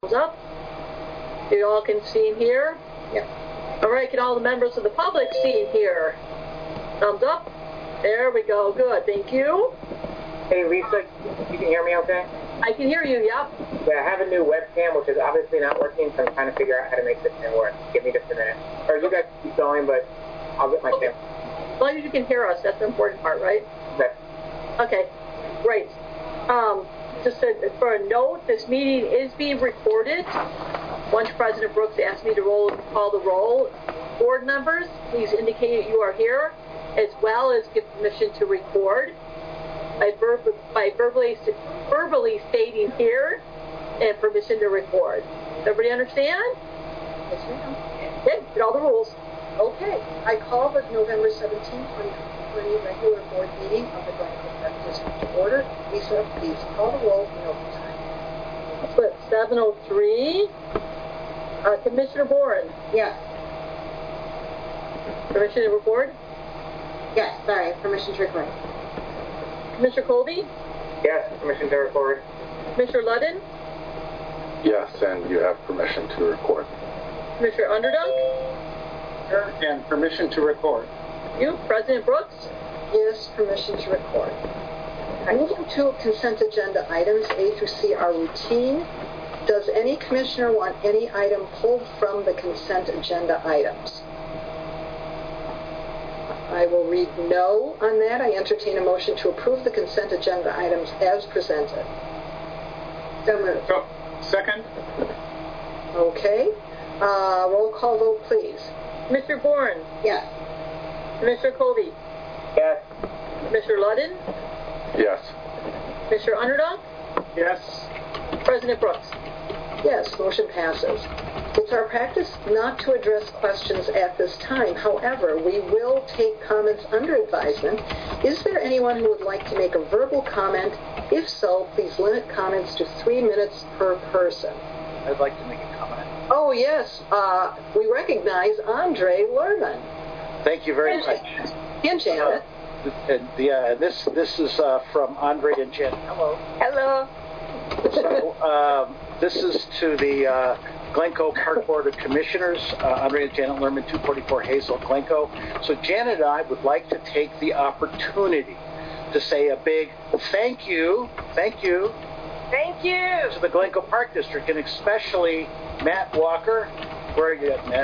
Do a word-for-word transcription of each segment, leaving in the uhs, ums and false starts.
Thumbs up. You all can see and hear? Yeah. All right, can all the members of the public see and hear? Thumbs up. There we go. Good. Thank you. Hey, Lisa, you can hear me okay? I can hear you, yep. Yeah, I have a new webcam, which is obviously not working, so I'm trying to figure out how to make this thing work. Give me just a minute. Or you guys keep going, but I'll get my okay. camera. As long as you can hear us, that's the important part, right? Okay. Okay, great. Um, just a, for a note, this meeting is being recorded. Once President Brooks asked me to roll, call the roll, board members, please indicate you are here, as well as give permission to record by, verb, by verbally, verbally stating here and permission to record. Everybody understand? Yes, ma'am. Okay, get all the rules. Okay, I call the November seventeenth, twenty twenty regular board meeting of the Glencoe Park District to order. Lisa, please call the roll in open time. So it's seven oh three. Uh, Commissioner Boren. Yes. Permission to record? Yes, sorry, permission to record. Commissioner Colby? Yes, permission to record. Commissioner Ludden? Yes, and you have permission to record. Commissioner Underdunk? And permission to record. You, President Brooks? Yes, permission to record. Moving to consent agenda items A through C are routine. Does any commissioner want any item pulled from the consent agenda items? I will read no on that. I entertain a motion to approve the consent agenda items as presented. So moved. So, second? Okay. Uh, roll call vote, please. Commissioner Boren? Yes. Commissioner Colby? Yes. Commissioner Ludden? Yes. Commissioner Underdunk? Yes. President Brooks? Yes, motion passes. It's our practice not to address questions at this time. However, we will take comments under advisement. Is there anyone who would like to make a verbal comment? If so, please limit comments to three minutes per person. I'd like to make a comment. Oh, yes. Uh, we recognize Andre Lerman. Thank you very And much. And Janet. Uh, and, yeah, this this is uh, from Andre and Janet. Hello. Hello. So, um, this is to the uh, Glencoe Park Board of Commissioners, uh, Andre and Janet Lerman, two forty-four Hazel, Glencoe. So Janet and I would like to take the opportunity to say a big thank you, thank you, Thank you. to the Glencoe Park District, and especially Matt Walker, where are you at, Matt?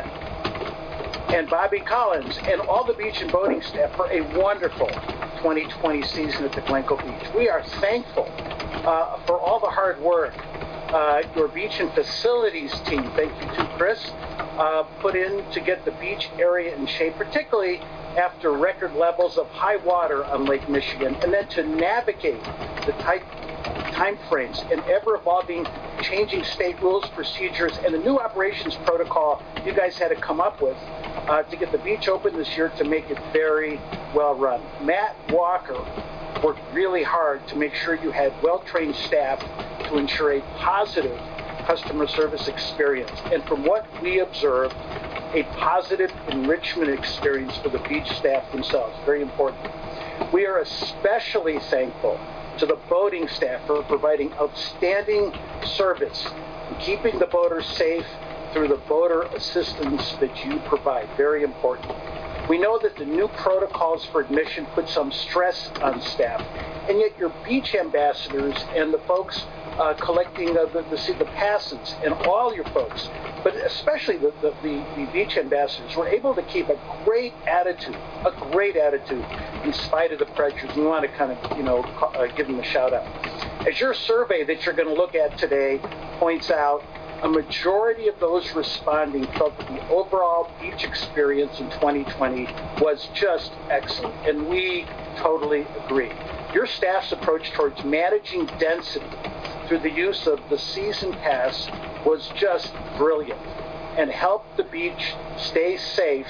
And Bobby Collins, and all the beach and boating staff for a wonderful twenty twenty season at the Glencoe Beach. We are thankful uh, for all the hard work uh, your beach and facilities team, thank you to Chris, uh, put in to get the beach area in shape, particularly after record levels of high water on Lake Michigan, and then to navigate the tight time frames and ever-evolving changing state rules, procedures, and the new operations protocol you guys had to come up with uh, to get the beach open this year to make it very well run. Matt Walker worked really hard to make sure you had well-trained staff to ensure a positive customer service experience. And from what we observed, a positive enrichment experience for the beach staff themselves. Very important. We are especially thankful to the boating staff for providing outstanding service and keeping the boaters safe through the boater assistance that you provide. Very important. We know that the new protocols for admission put some stress on staff, and yet your beach ambassadors and the folks uh, collecting the, the, the, the passes and all your folks, but especially the, the, the, the beach ambassadors, were able to keep a great attitude, a great attitude in spite of the pressures. We want to kind of, you know, uh, give them a shout out. As your survey that you're going to look at today points out, a majority of those responding felt that the overall beach experience in twenty twenty was just excellent, and we totally agree. Your staff's approach towards managing density through the use of the season pass was just brilliant and helped the beach stay safe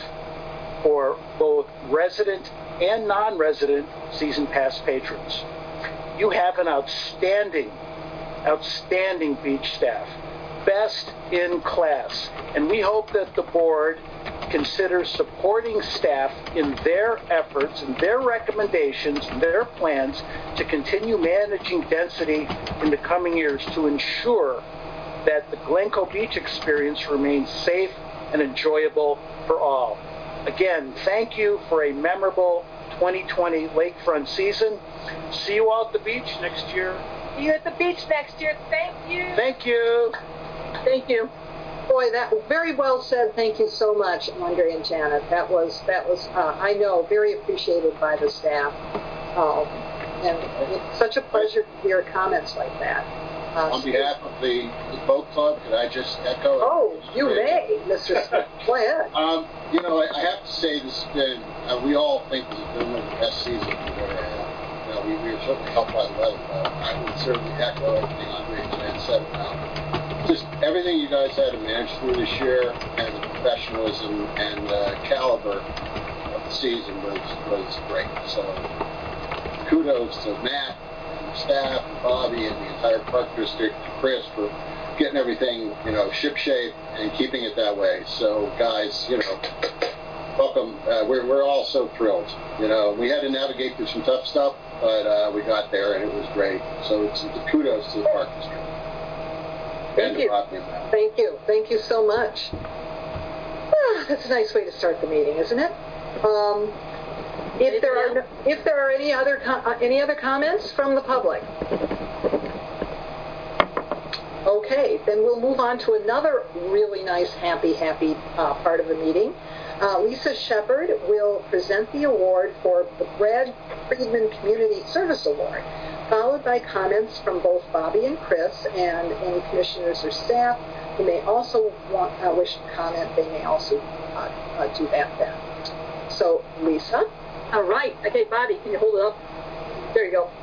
for both resident and non-resident season pass patrons. You have an outstanding, outstanding beach staff. Best in class. And we hope that the board considers supporting staff in their efforts and their recommendations and their plans to continue managing density in the coming years to ensure that the Glencoe Beach experience remains safe and enjoyable for all. Again, thank you for a memorable twenty twenty lakefront season. See you all at the beach next year. See you at the beach next year. Thank you. Thank you. Thank you. Boy, that very well said. Thank you so much, Andre and Janet. That was that was uh, I know very appreciated by the staff, um, and it's such a pleasure to hear comments like that. Uh, On behalf of the, the boat club, could I just echo? Oh, you may, Mister Smith. Go ahead. Um, you know, I, I have to say this has been, uh, we all think this has been one of the best seasons we've ever had. You know, we, we were certainly helped by the weather, but I would certainly echo everything Andre and Jan said about just everything you guys had to manage through this year, and the professionalism and uh, caliber of the season was, was great. So kudos to Matt, staff, and Bobby, and the entire park district, Chris, for getting everything, you know, shipshape and keeping it that way. So, guys, you know, welcome. Uh, we're we're all so thrilled. You know, we had to navigate through some tough stuff, but uh, we got there, and it was great. So, it's, it's kudos to the park district. Thank and you. Bobby and Matt. Thank you. Thank you so much. Ah, that's a nice way to start the meeting, isn't it? Um, If there are no, if there are any other com- uh, any other comments from the public, okay, then we'll move on to another really nice, happy, happy uh, part of the meeting. Uh, Lisa Shepard will present the award for the Brad Friedman Community Service Award, followed by comments from both Bobby and Chris, and any commissioners or staff who may also want uh, wish to comment. They may also uh, uh, do that then. So, Lisa. All right. Okay, Bobby, can you hold it up? There you go.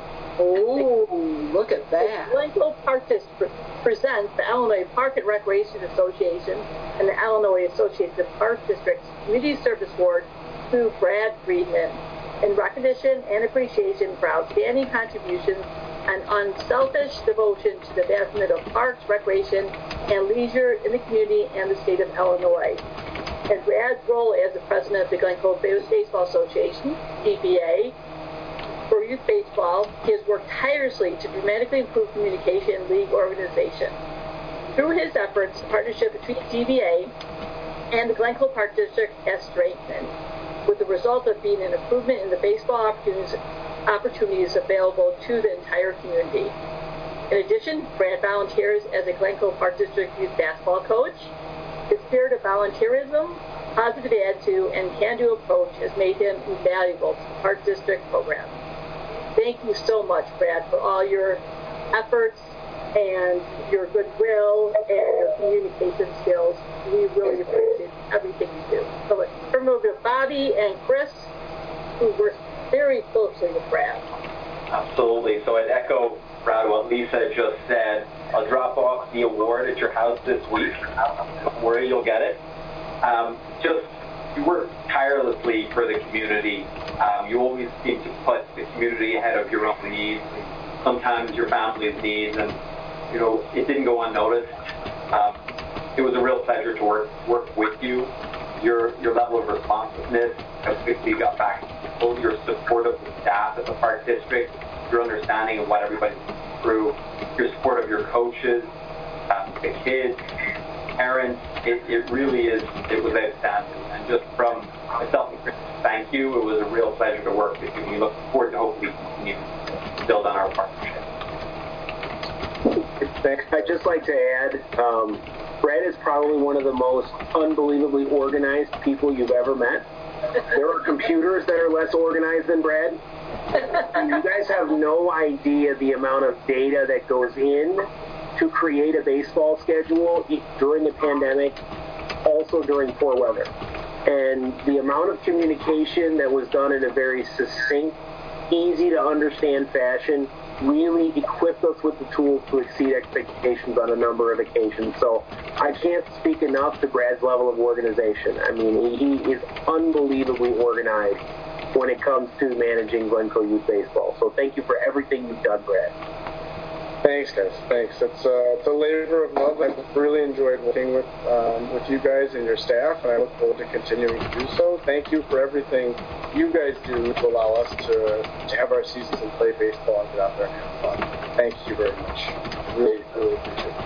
Oh, look at that. The Glencoe Park District presents the Illinois Park and Recreation Association and the Illinois Association of Park Districts Community Service Award to Brad Friedman in recognition and appreciation for outstanding contributions and unselfish devotion to the advancement of parks, recreation, and leisure in the community and the state of Illinois. And Brad's role as the president of the Glencoe Baseball Association, G B A, for youth baseball, he has worked tirelessly to dramatically improve communication in league organization. Through his efforts, the partnership between G B A and the Glencoe Park District has strengthened, with the result of being an improvement in the baseball opportunities, opportunities available to the entire community. In addition, Brad volunteers as a Glencoe Park District youth basketball coach. His spirit of volunteerism, positive attitude, and can-do approach has made him invaluable to the Park District program. Thank you so much, Brad, for all your efforts and your goodwill and your communication skills. We really appreciate everything you do. So let's turn over to Bobby and Chris, who work very closely with Brad. Absolutely. So I'd echo, Brad, what Lisa just said. I'll drop off the award at your house this week. Don't worry, you'll get it. Um, just, you work tirelessly for the community. Um, you always seem to put the community ahead of your own needs, and sometimes your family's needs, and, you know, it didn't go unnoticed. Um, it was a real pleasure to work work with you. Your your level of responsiveness, how quickly you got back to people, your support of the staff at the Park District, your understanding of what everybody's through, your support of your coaches, um, the kids, parents, it, it really is, it was outstanding. And just from myself and Chris, thank you. It was a real pleasure to work with you. We look forward to hopefully continue to build on our partnership. Thanks. I'd just like to add, um, Brad is probably one of the most unbelievably organized people you've ever met. There are computers that are less organized than Brad. You guys have no idea the amount of data that goes in to create a baseball schedule during the pandemic, also during poor weather. And the amount of communication that was done in a very succinct, easy to understand fashion really equipped us with the tools to exceed expectations on a number of occasions. So I can't speak enough to Brad's level of organization. I mean, he, he is unbelievably organized when it comes to managing Glencoe Youth Baseball. So thank you for everything you've done, Brad. Thanks, guys. Thanks. It's, uh, it's a labor of love. I've really enjoyed working with um, with you guys and your staff, and I look forward to continuing to do so. Thank you for everything you guys do to allow us to, to have our seasons and play baseball and get out there and have fun. Thank you very much. Really, really appreciate it.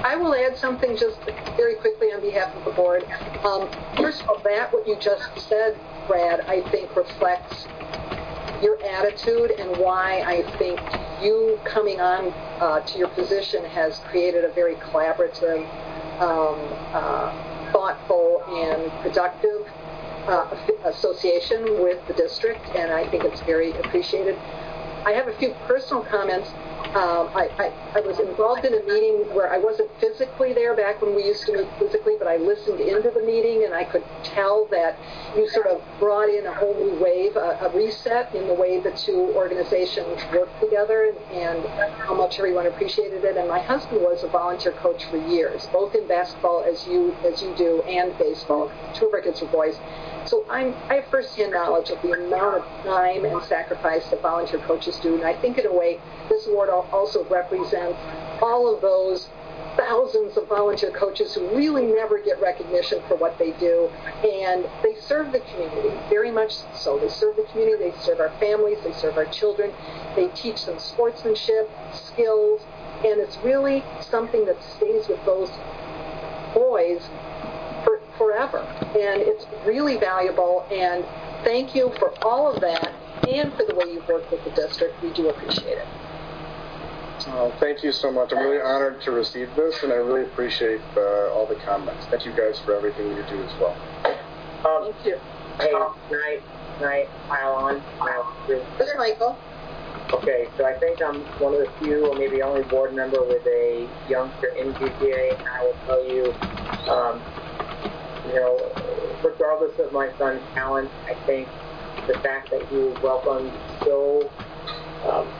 I will add something just very quickly on behalf of the board. Um, first of all, that what you just said, Brad, I think reflects your attitude and why I think you coming on uh, to your position has created a very collaborative, um, uh, thoughtful, and productive uh, association with the district, and I think it's very appreciated. I have a few personal comments. Um, I, I, I was involved in a meeting where I wasn't physically there back when we used to meet physically, but I listened into the meeting, and I could tell that you sort of brought in a whole new wave, a, a reset in the way the two organizations work together, and, and how much everyone appreciated it. And my husband was a volunteer coach for years, both in basketball as you as you do and baseball. Two of our kids were boys. So I'm, I have firsthand knowledge of the amount of time and sacrifice that volunteer coaches do, and I think in a way this award also represents all of those thousands of volunteer coaches who really never get recognition for what they do, and they serve the community, very much so. They serve the community, they serve our families, they serve our children, they teach them sportsmanship, skills, and it's really something that stays with those boys for, forever, and it's really valuable, and thank you for all of that, and for the way you've worked with the district. We do appreciate it. Oh, thank you so much. I'm really honored to receive this, and I really appreciate uh, all the comments. Thank you guys for everything you do as well. Um, Thank you. Hey, can I, can I pile on? Pile through? Mister Michael. Okay, so I think I'm one of the few, or maybe only board member with a youngster in G T A, and I will tell you, um, you know, regardless of my son's talent, I think the fact that he was welcomed so, um,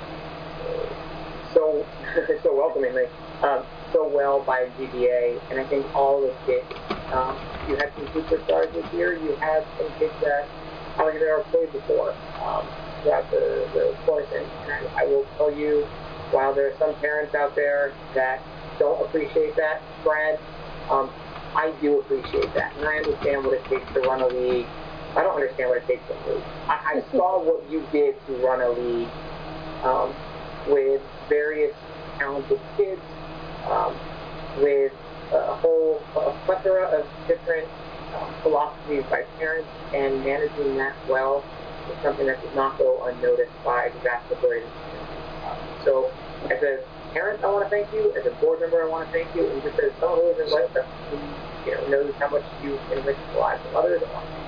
so, so welcomingly, um, so well by G T A, and I think all the kids, um, you had some superstars this year, you had some kids that I don't think never played before, um, throughout the, the course, and, and I, I will tell you, while there are some parents out there that don't appreciate that, Brad, um, I do appreciate that, and I understand what it takes to run a league. I don't understand what it takes to league. I, I saw what you did to run a league um, with various talented kids, um, with a whole a plethora of different um, philosophies by parents, and managing that well is something that does not go unnoticed by the vast majority of the community. Um, so, as a parent, I want to thank you. As a board member, I want to thank you. And just as someone who is in life, who you know knows how much you enrich the lives of others, I want to thank you.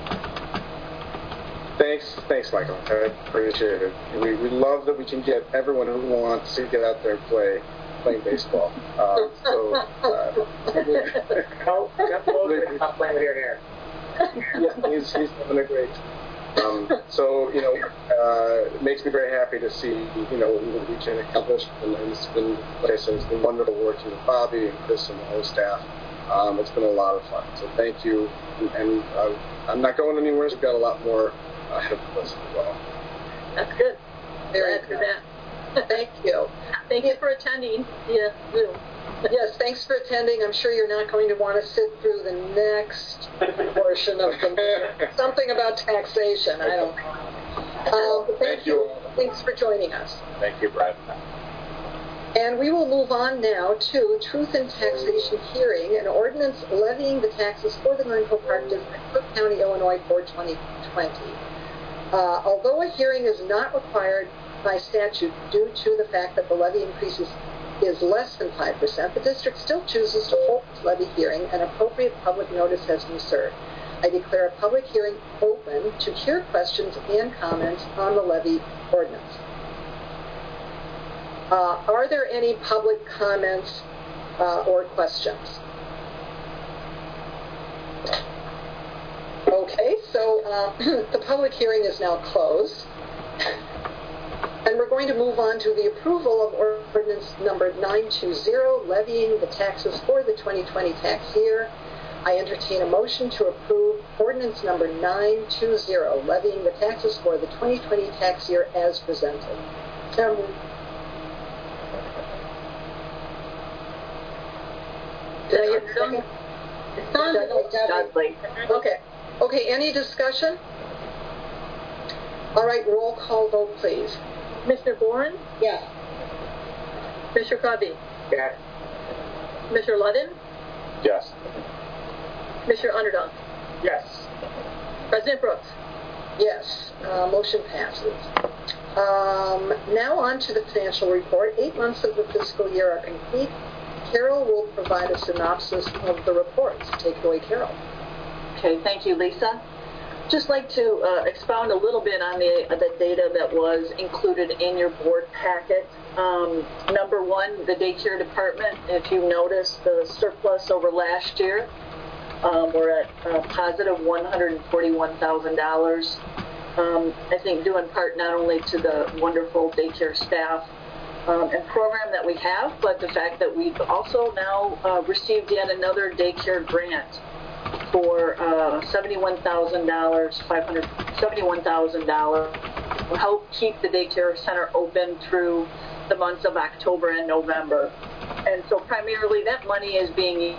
Thanks, thanks, Michael. I appreciate it. We, we love that we can get everyone who wants to get out there and play playing baseball. Um, so, uh, no, that's over. Stop playing with your hair. Yeah, he's, he's having a great. Um, so you know, uh, it makes me very happy to see you know what we can accomplish, and, and it's been, like I said, it's been wonderful working with Bobby and Chris and the whole staff. Um, it's been a lot of fun. So thank you, and, and uh, I'm not going anywhere. So we've got a lot more ahead of us as well. That's good. Very Glad good. for that. Thank you. Thank you for attending. Yeah, Zoom. Yes, thanks for attending. I'm sure you're not going to want to sit through the next portion of the something about taxation. I don't know. Um, thank, Thank you. Thanks for joining us. Thank you, Brad. And we will move on now to Truth in Taxation Hearing, an ordinance levying the taxes for the Glencoe Park District, Cook County, Illinois for twenty twenty. Uh, although a hearing is not required by statute due to the fact that the levy increases is less than five percent, the district still chooses to hold its levy hearing, and appropriate public notice has been served. I declare a public hearing open to hear questions and comments on the levy ordinance. Uh, are there any public comments uh, or questions? Okay, so uh, the public hearing is now closed. And we're going to move on to the approval of ordinance number nine two zero, levying the taxes for the twenty twenty tax year. I entertain a motion to approve ordinance number nine two zero, levying the taxes for the twenty twenty tax year as presented. So moved. Did I hear something? It sounds Dudley. Okay. Okay, any discussion? All right, roll call vote, please. Mister Boren? Yes. Mister Cubby? Yes. Commissioner Ludden, Yes. Commissioner Underdog, Yes. President Brooks. Yes, uh, motion passes. Um, now on to the financial report. Eight months of the fiscal year are complete. Carol will provide a synopsis of the reports. Take it away, Carol. Okay, thank you, Lisa. Just like to uh, expound a little bit on the, uh, the data that was included in your board packet. Um, number one, the daycare department. If you notice the surplus over last year, um, we're at uh, positive one hundred forty-one thousand dollars. Um, I think due in part not only to the wonderful daycare staff um, and program that we have, but the fact that we've also now uh, received yet another daycare grant for uh, seventy-one thousand dollars, five hundred seventy-one thousand dollars will help keep the daycare center open through the months of October and November. And so primarily that money is being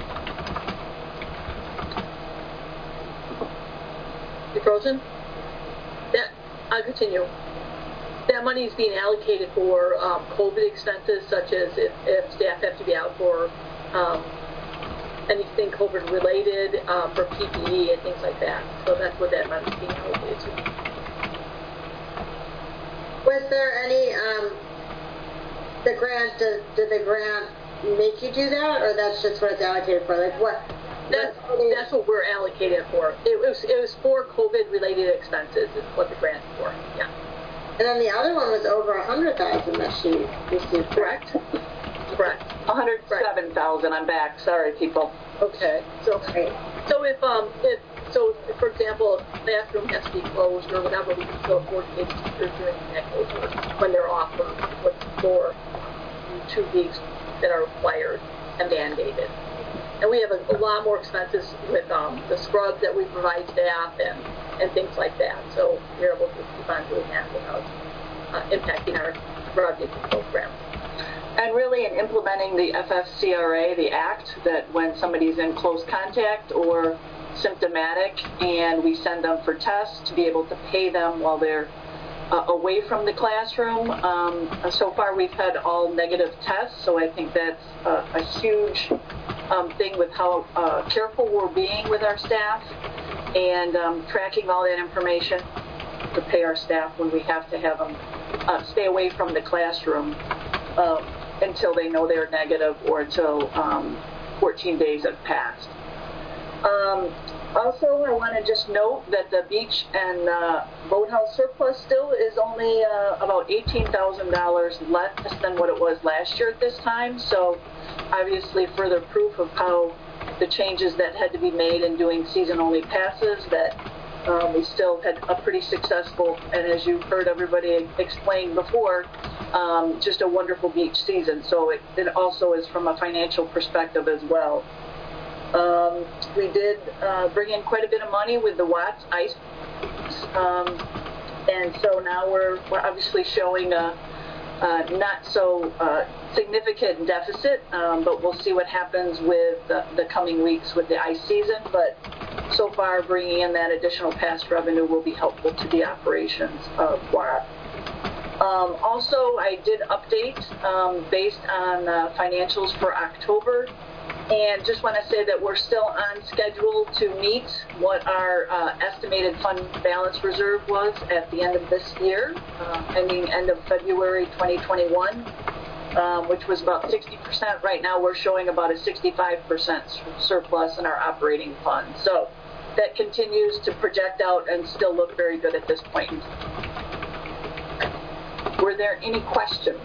You frozen? That, I'll continue. That money is being allocated for um, COVID expenses, such as if, if staff have to be out for um, anything COVID related, uh, for P P E and things like that. So that's what that money is being allocated to. Was there any, um, the grant, did, did the grant make you do that, or that's just what it's allocated for? Like what? That's, that's what we're allocated for. It was it was for COVID related expenses is what the grant's for. Yeah. And then the other one was over a hundred thousand that she received. Correct. Correct. one hundred seven thousand. I'm back. Sorry, people. Okay. So so if um if so for example if the bathroom has to be closed or whatever, we can still afford to pay teachers during that closure when they're off for for two weeks that are required and mandated. And we have a, a lot more expenses with um, the scrubs that we provide staff and, and things like that. So we're able to keep on doing that without uh, impacting our revenue program. And really in implementing the F F C R A, the act, that when somebody's in close contact or symptomatic and we send them for tests to be able to pay them while they're uh, away from the classroom. Um, so far we've had all negative tests, so I think that's a, a huge Um, thing with how uh, careful we're being with our staff and um, tracking all that information to pay our staff when we have to have them uh, stay away from the classroom uh, until they know they're negative or until um, fourteen days have passed. Um, also, I want to just note that the beach and uh, boathouse surplus still is only uh, about eighteen thousand dollars less than what it was last year at this time. So obviously further proof of how the changes that had to be made in doing season-only passes, that um, we still had a pretty successful, and as you've heard everybody explain before, um, just a wonderful beach season. So it, it also is from a financial perspective as well. Um, we did uh, bring in quite a bit of money with the Watts Ice, um, and so now we're, we're obviously showing a Uh, not so uh, significant deficit, um, but we'll see what happens with the, the coming weeks with the ice season. But so far, bringing in that additional past revenue will be helpful to the operations of W A R. Um, also, I did update um, based on uh, financials for October. And just want to say that we're still on schedule to meet what our uh, estimated fund balance reserve was at the end of this year, uh, ending end of February twenty twenty-one, um, which was about sixty percent. Right now we're showing about a sixty-five percent surplus in our operating fund. So that continues to project out and still look very good at this point. Were there any questions?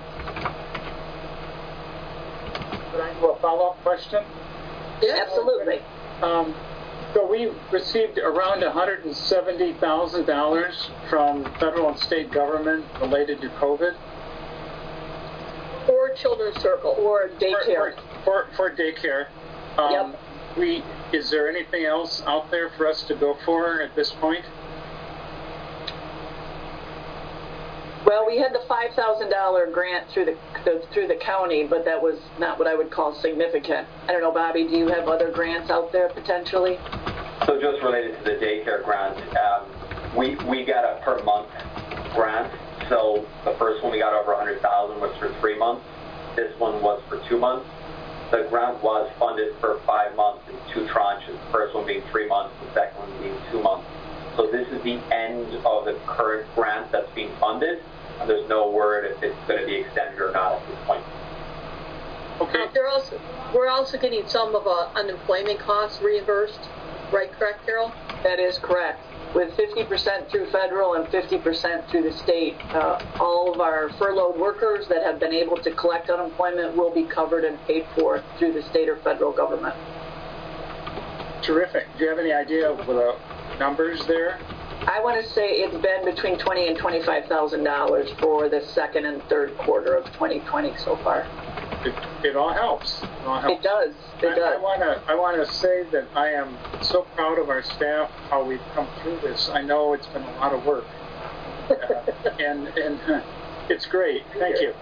Could I have a follow-up question? Yeah, absolutely. Um, so we received around one hundred seventy thousand dollars from federal and state government related to COVID. Or Children's Circle. Or daycare. For, for, for daycare. Um, yep. We, is there anything else out there for us to go for at this point? Well, we had the five thousand dollars grant through the, the through the county, but that was not what I would call significant. I don't know, Bobby, do you have other grants out there potentially? So just related to the daycare grant, um, we we got a per month grant. So the first one we got over one hundred thousand dollars was for three months. This one was for two months. the grant was funded for five months in two tranches, the first one being three months, the second one being two months. So this is the end of the current grant that's being funded, and there's no word if it's going to be extended or not at this point. Okay. Uh, they're also, we're also getting some of uh, unemployment costs reimbursed, right? Correct, Carol? That is correct. With fifty percent through federal and fifty percent through the state, uh, all of our furloughed workers that have been able to collect unemployment will be covered and paid for through the state or federal government. Terrific. Do you have any idea of the numbers there? I want to say it's been between twenty and twenty-five thousand dollars for the second and third quarter of twenty twenty so far. It, it all helps. It, all helps. It does. It I, does. I want to. I want to say that I am so proud of our staff, how we've come through this. I know it's been a lot of work, uh, and and uh, it's great. Thank you.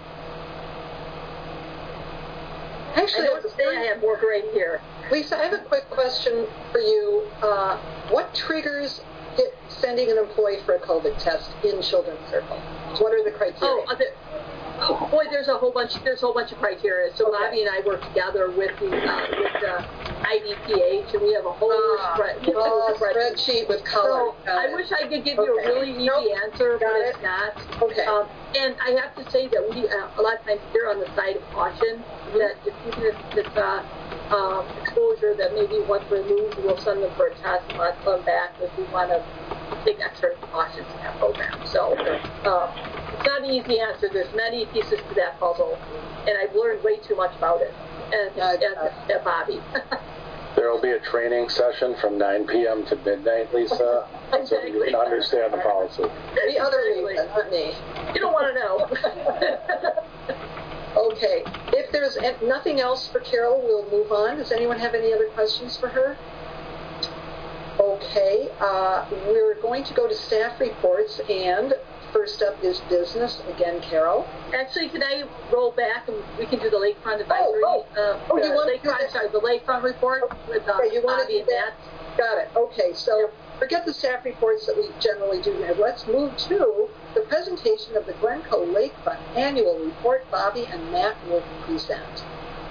Actually, I don't say I have work right here. Lisa, I have a quick question for you. Uh, what triggers it, sending an employee for a COVID test in Children's Circle? What are the criteria? Oh, uh, the, oh, boy, there's a whole bunch. There's a whole bunch of criteria. So Okay. Bobby and I work together with the uh, with the I D P H, and we have a whole Ah, spread, oh, spreadsheet. spreadsheet with color. So Got I it. wish I could give you Okay. a really easy Nope. answer, Got but it. it's not. Okay. Um, and I have to say that we uh, a lot of times err on the side of caution. That if, even if it's uh, um, exposure that maybe once removed, we'll send them for a test and let them back if we want to take extra precautions in that program. So um, it's not an easy answer. There's many pieces to that puzzle, and I've learned way too much about it. And Yeah, at, at Bobby. There will be a training session from nine p.m. to midnight, Lisa, so you can understand the policy. The other Lisa, not me. You don't want to know. Okay. If there's nothing else for Carol, we'll move on. Does anyone have any other questions for her? Okay. Uh, we're going to go to staff reports, and first up is business. Again, Carol. Actually, can I roll back and we can do the Lakefront Advisory? Oh, oh. Uh, Oh, you the want to do Lakefront, that? sorry, the Lakefront report with uh, Okay, you want to Bobby do and that? Matt. Got it. Okay, so forget the staff reports that we generally do now. Let's move to the presentation of the Glencoe Lakefront Annual Report. Bobby and Matt will present.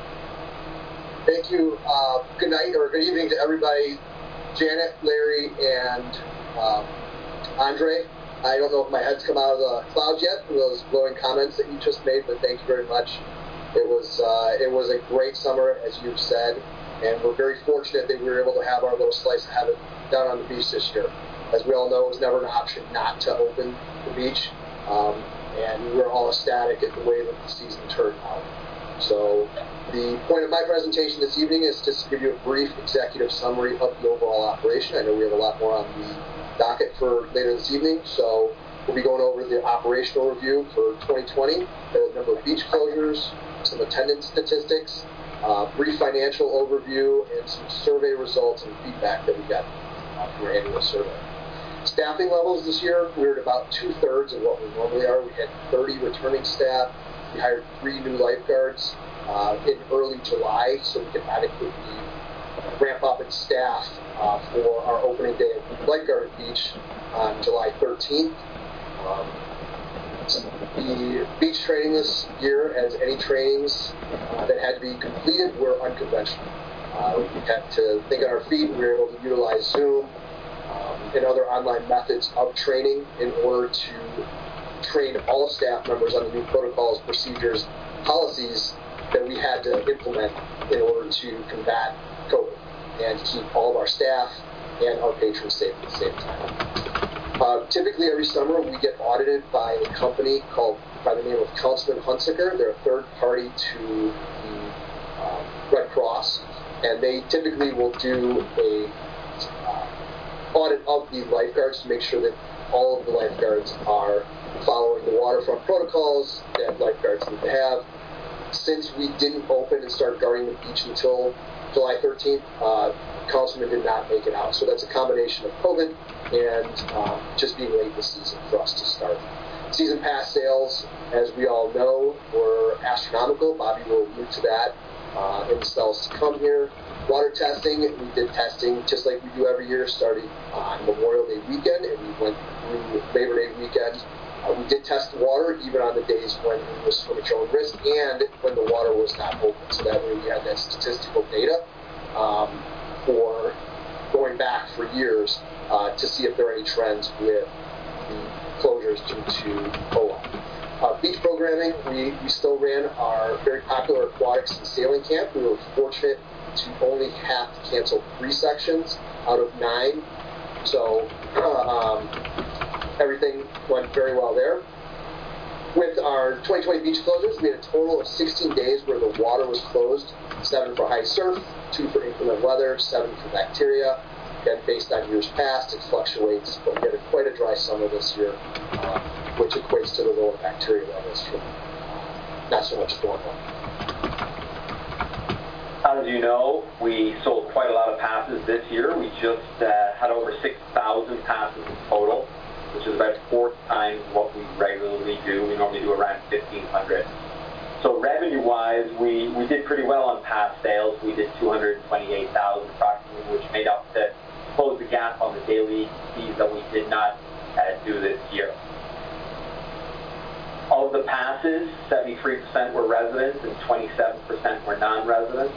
Thank you. Uh, good night or good evening to everybody. Janet, Larry, and um, Andre. I don't know if my head's come out of the clouds yet from those glowing comments that you just made, but thank you very much. It was uh, it was a great summer, as you've said, and we're very fortunate that we were able to have our little slice of heaven down on the beach this year. As we all know, it was never an option not to open the beach, um, and we were all ecstatic at the way that the season turned out. So the point of my presentation this evening is just to give you a brief executive summary of the overall operation. I know we have a lot more on the docket for later this evening, so we'll be going over the operational review for twenty twenty, the number of beach closures, some attendance statistics, uh, brief financial overview, and some survey results and feedback that we got uh, from our annual survey. Staffing levels this year, we're at about two-thirds of what we normally are. We had thirty returning staff. We hired three new lifeguards uh, in early July so we could adequately ramp up in staff uh, for our opening day at Lifeguard Beach on July thirteenth. Um, the beach training this year, as any trainings uh, that had to be completed, were unconventional. Uh, we had to think on our feet. We were able to utilize Zoom um, and other online methods of training in order to train all staff members on the new protocols, procedures, policies that we had to implement in order to combat COVID and keep all of our staff and our patrons safe at the same time. Uh, typically, every summer we get audited by a company called by the name of Councilman Hunsaker. They're a third party to the uh, Red Cross, and they typically will do a uh, audit of the lifeguards to make sure that all of the lifeguards are following the waterfront protocols that lifeguards need to have. Since we didn't open and start guarding the beach until July thirteenth, uh, Councilman did not make it out. So that's a combination of COVID and um, just being late in the season for us to start. Season pass sales, as we all know, were astronomical. Bobby will allude to that uh, in the sales to come here. Water testing, we did testing just like we do every year, starting on Memorial Day weekend, and we went through Labor Day weekend Uh, we did test the water even on the days when we were swimming at your own risk and when the water was not open. So that way we had that statistical data um, for going back for years uh, to see if there are any trends with the closures due to C O A. Uh, beach programming, we, we still ran our very popular aquatics and sailing camp. We were fortunate to only have to cancel three sections out of nine. So uh, um, everything went very well there. With our twenty twenty beach closures, we had a total of sixteen days where the water was closed, seven for high surf, two for inclement weather, seven for bacteria. Again, based on years past, it fluctuates, but we had a, quite a dry summer this year, uh, which equates to the lower bacteria levels from uh, not so much normal. As you know, we sold quite a lot of passes this year. We just uh, had over six thousand passes in total, which is about four times what we regularly do. We normally do around fifteen hundred. So revenue-wise, we, we did pretty well on pass sales. We did two hundred twenty-eight thousand approximately, which made up to close the gap on the daily fees that we did not uh, do this year. Of the passes, seventy-three percent were residents and twenty-seven percent were non-residents.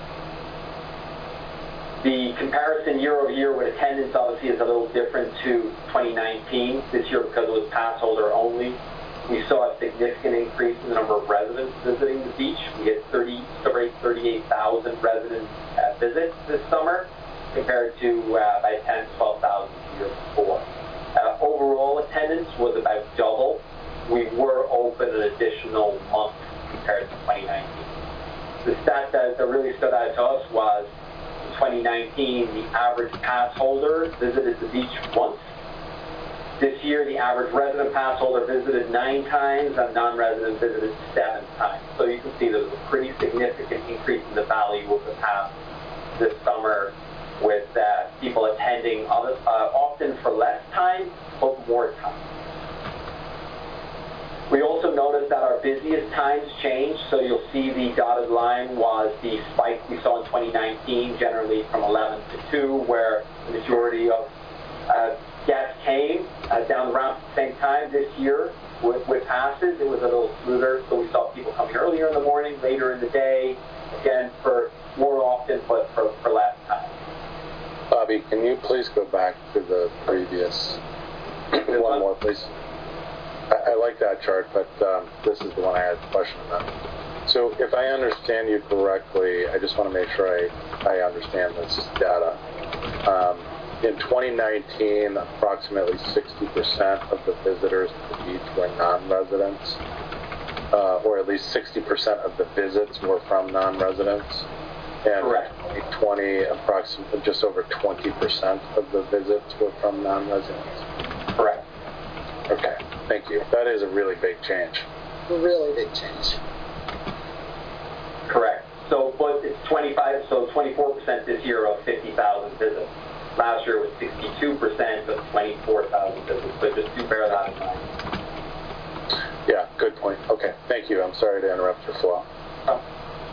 The comparison year over year with attendance obviously is a little different to twenty nineteen. This year, because it was pass holder only, we saw a significant increase in the number of residents visiting the beach. We had thirty, thirty-eight thousand resident uh, visits this summer compared to uh, about ten, twelve thousand the year before. Uh, overall attendance was about double. We were open an additional month compared to twenty nineteen. The stat that, that really stood out to us was in twenty nineteen, the average pass holder visited the beach once. This year, the average resident pass holder visited nine times and non-resident visited seven times. So you can see there's a pretty significant increase in the value of the pass this summer, with uh, people attending other, uh, often for less time, but more time. We also noticed that our busiest times changed, so you'll see the dotted line was the spike we saw in twenty nineteen, generally from eleven to two, where the majority of uh, guests came uh, down around the same time. This year, with, with passes, it was a little smoother, so we saw people coming earlier in the morning, later in the day, again, for more often, but for, for less time. Bobby, can you please go back to the previous one more, please? I, I like that chart, but um, this is the one I had a question about. So if I understand you correctly, I just want to make sure I, I understand this data. Um, in twenty nineteen, approximately sixty percent of the visitors to the beach were non-residents, uh, or at least sixty percent of the visits were from non-residents. And correct. In twenty twenty, approximately just over twenty percent of the visits were from non-residents. Correct. Okay, thank you. That is a really big change. Really big change. Correct. So, but it's twenty-five, so twenty-four percent this year of fifty thousand visits. Last year was sixty-two percent of twenty-four thousand visits. So just do bear that in mind. Yeah, good point. Okay, thank you. I'm sorry to interrupt your flow. Oh.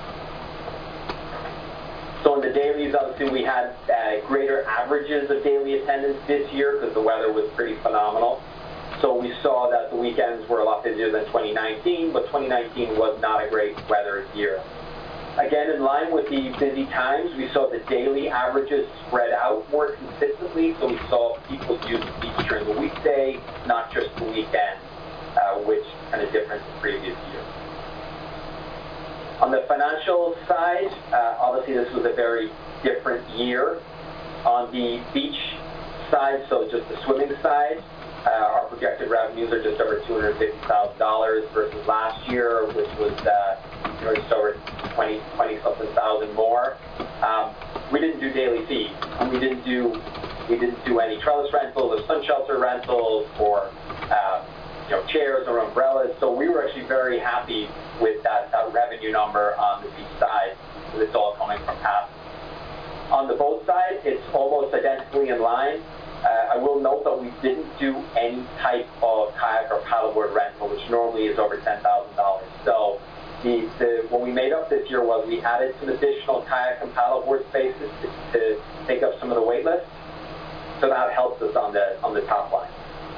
So in the dailies, obviously, we had uh, greater averages of daily attendance this year because the weather was pretty phenomenal. So we saw that the weekends were a lot busier than twenty nineteen, but twenty nineteen was not a great weather year. Again, in line with the busy times, we saw the daily averages spread out more consistently, so we saw people use the beach during the weekday, not just the weekend, uh, which is kind of different than previous years. On the financial side, uh, obviously this was a very different year. On the beach side, so just the swimming side, uh, our projected revenues are just over two hundred fifty thousand dollars versus last year, which was uh, you know, just over twenty, twenty something thousand more. Um, we didn't do daily fees, and we didn't do we didn't do any trellis rentals or sun shelter rentals or uh, you know chairs or umbrellas. So we were actually very happy with that, that revenue number on the beach side, because it's all coming from passes. On the boat side, it's almost identically in line. Uh, I will note that we didn't do any type of kayak or paddleboard rental, which normally is over ten thousand dollars. So the, the, what we made up this year was we added some additional kayak and paddleboard spaces to, to take up some of the wait lists. So that helps us on the on the top line.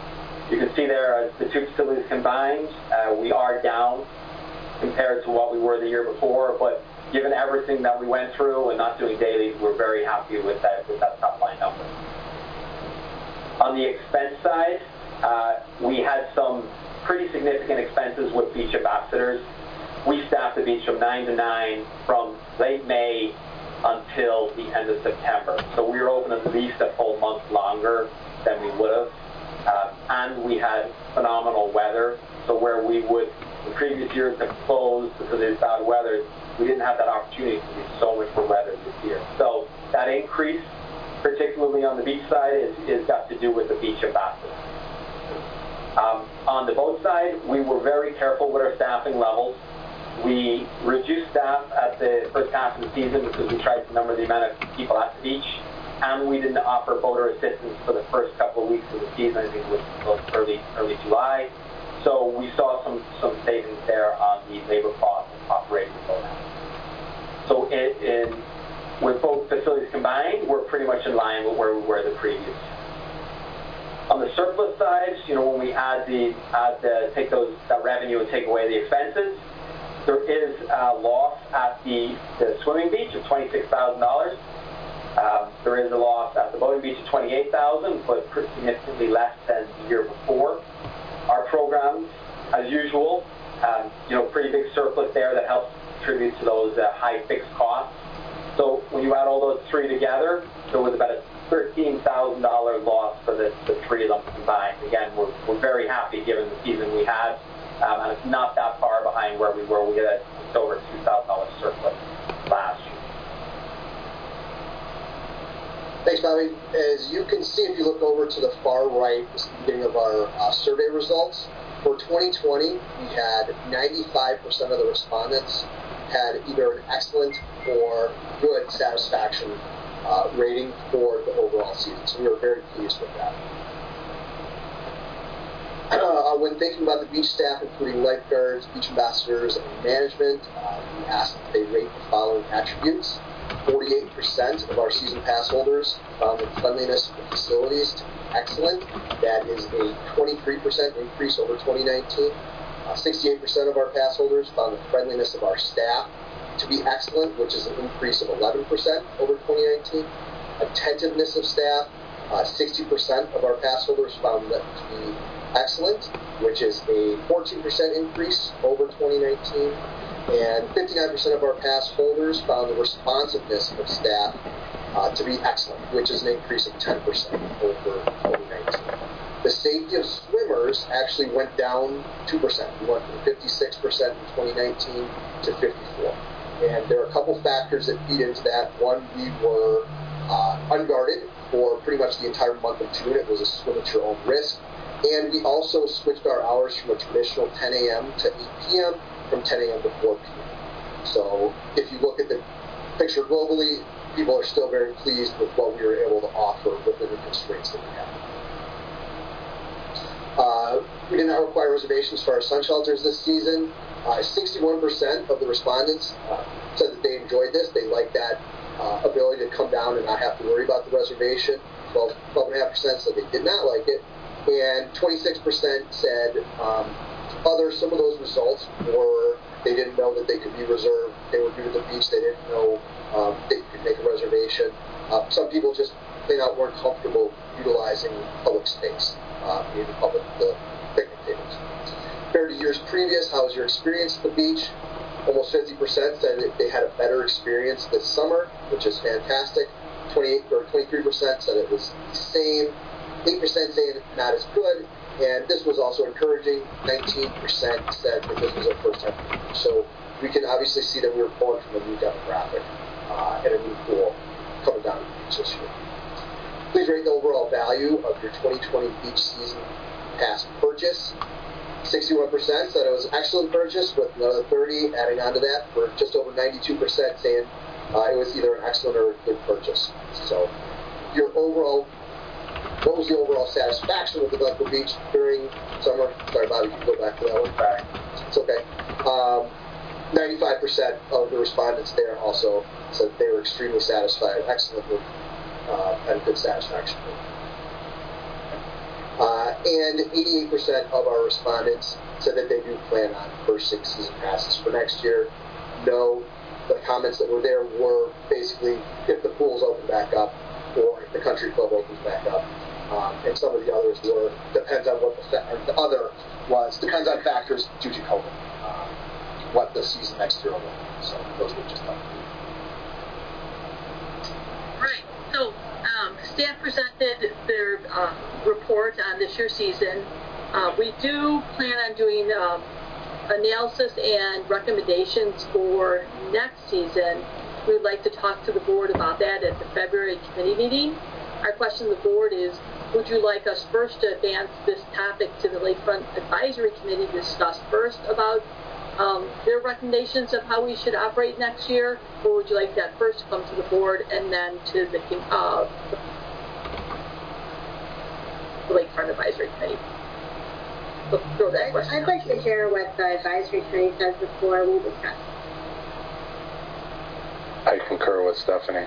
You can see there, uh, the two facilities combined, uh, we are down compared to what we were the year before, but given everything that we went through and not doing dailies, we're very happy with that, with that top line number. On the expense side, uh, we had some pretty significant expenses with beach ambassadors. We staffed the beach from nine to nine from late May until the end of September. So we were open at least a full month longer than we would have. Uh, and we had phenomenal weather. So where we would, in previous years, have closed because of this bad weather, we didn't have that opportunity to do so much for weather this year. So that increase, particularly on the beach side, is, is got to do with the beach ambassador. Um, on the boat side, we were very careful with our staffing levels. We reduced staff at the first half of the season because we tried to number the amount of people at the beach, and we didn't offer boater assistance for the first couple of weeks of the season. I think it was early, early July. So we saw some, some savings there on the labor costs of operating the boat house. So it, in, with both facilities combined, we're pretty much in line with where we were the previous. On the surplus side, you know, when we add the, add the take those that revenue and take away the expenses, there is a loss at the, the swimming beach of twenty-six thousand dollars. Um, there is a loss at the boating beach of twenty-eight thousand dollars, but significantly less than the year before. Our programs, as usual, um, you know, pretty big surplus there that helps contribute to those uh, high fixed costs. So when you add all those three together, there was about a thirteen thousand dollars loss for the, the three of them combined. Again, we're, we're very happy given the season we had, um, and it's not that far behind where we were. We had just over two thousand dollars surplus last year. Thanks, Bobby. As you can see, if you look over to the far right, this is the beginning of our uh, survey results. For twenty twenty, we had ninety-five percent of the respondents had either an excellent or good satisfaction uh, rating for the overall season. So we were very pleased with that. Uh, when thinking about the beach staff, including lifeguards, beach ambassadors, and management, uh, we asked if they rate the following attributes. forty-eight percent of our season pass holders found the cleanliness of the facilities to be excellent. That is a twenty-three percent increase over twenty nineteen. Uh, sixty-eight percent of our pass holders found the friendliness of our staff to be excellent, which is an increase of eleven percent over twenty nineteen. Attentiveness of staff, uh, sixty percent of our pass holders found that to be excellent, which is a fourteen percent increase over twenty nineteen. And fifty-nine percent of our pass holders found the responsiveness of staff uh, to be excellent, which is an increase of ten percent over twenty nineteen. The safety of swimmers actually went down two percent. We went from fifty-six percent in twenty nineteen to fifty-four. And there are a couple factors that feed into that. One, we were uh, unguarded for pretty much the entire month of June. It was a swim at your own risk. And we also switched our hours from a traditional ten a.m. to eight p.m. from ten a.m. to four p.m. So if you look at the picture globally, people are still very pleased with what we were able to offer within the constraints that we have. Uh, we did not require reservations for our sun shelters this season. Uh, sixty-one percent of the respondents uh, said that they enjoyed this. They liked that uh, ability to come down and not have to worry about the reservation. twelve point five percent said they did not like it. And twenty-six percent said um, other, some of those results were they didn't know that they could be reserved. They were new to the beach. They didn't know um, they could make a reservation. Uh, some people just plain out weren't comfortable utilizing public space, uh, in the public the picnic tables. Compared to years previous, how was your experience at the beach? Almost fifty percent said that they had a better experience this summer, which is fantastic. twenty-eight or twenty-three percent said it was the same. eight percent saying not as good. And this was also encouraging. nineteen percent said that this was their first time. So we can obviously see that we were pulling from a new demographic uh, and a new pool coming down to the beach this year. Please rate the overall value of your twenty twenty beach season pass purchase. sixty-one percent said it was an excellent purchase, with another thirty adding on to that, for just over ninety-two percent saying uh, it was either an excellent or a good purchase. So your overall What was the overall satisfaction with the Glencoe Beach during summer? Sorry, Bobby, you can go back to that one. Right. It's okay. Um, ninety-five percent of the respondents there also said they were extremely satisfied, excellent with, uh, and good satisfaction. Uh, and eighty-eight percent of our respondents said that they do plan on first six season passes for next year. No, the comments that were there were basically if the pools open back up or if the country club opens back up. Um, and some of the others were, depends on what the, fa- the other was, depends on factors due to COVID, um, what the season next year will be. So those were just up. Right. So um, staff presented their uh, report on this year's season. Uh, we do plan on doing um, analysis and recommendations for next season. We'd like to talk to the board about that at the February committee meeting. Our question to the board is, would you like us first to advance this topic to the Lakefront Advisory Committee to discuss first about um, their recommendations of how we should operate next year, or would you like that first to come to the board and then to the, uh, the Lakefront Advisory Committee? Let's throw that question I'd like to hear what the advisory committee says before we discuss. I concur with Stephanie.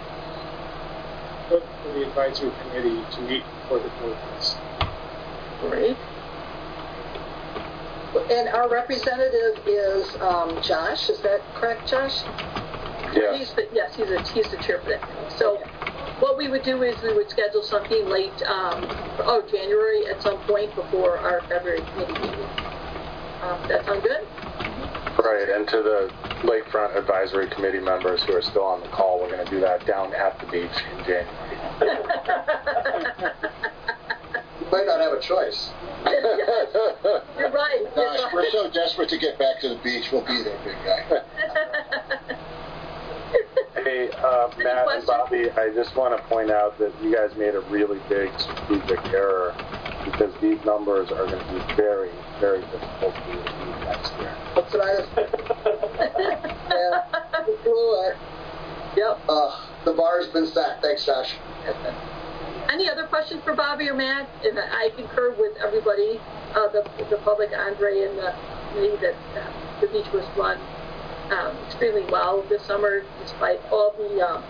Look for the advisory committee to meet before the board meets. Great. And our representative is um, Josh. Is that correct, Josh? Yes. He's the, yes, he's, a, he's the chair for that committee. So what we would do is we would schedule something late, um, oh, January at some point before our February committee meeting. Um, that sound good? Right, and to the Lakefront Advisory Committee members who are still on the call, we're going to do that down at the beach in January. You might not have a choice. You're right. Gosh, we're so desperate to get back to the beach. We'll be there, big guy. Hey, uh, Matt and Bobby, I just want to point out that you guys made a really big strategic error because these numbers are going to be very, very difficult to achieve next year. That's what I was. Yeah, we blew it. Yep. Uh, the bar's been set. Thanks, Josh. Any other questions for Bobby or Matt? And I concur with everybody, uh, the, the public, Andre, and the committee that uh, the beach was run um, extremely well this summer, despite all the um,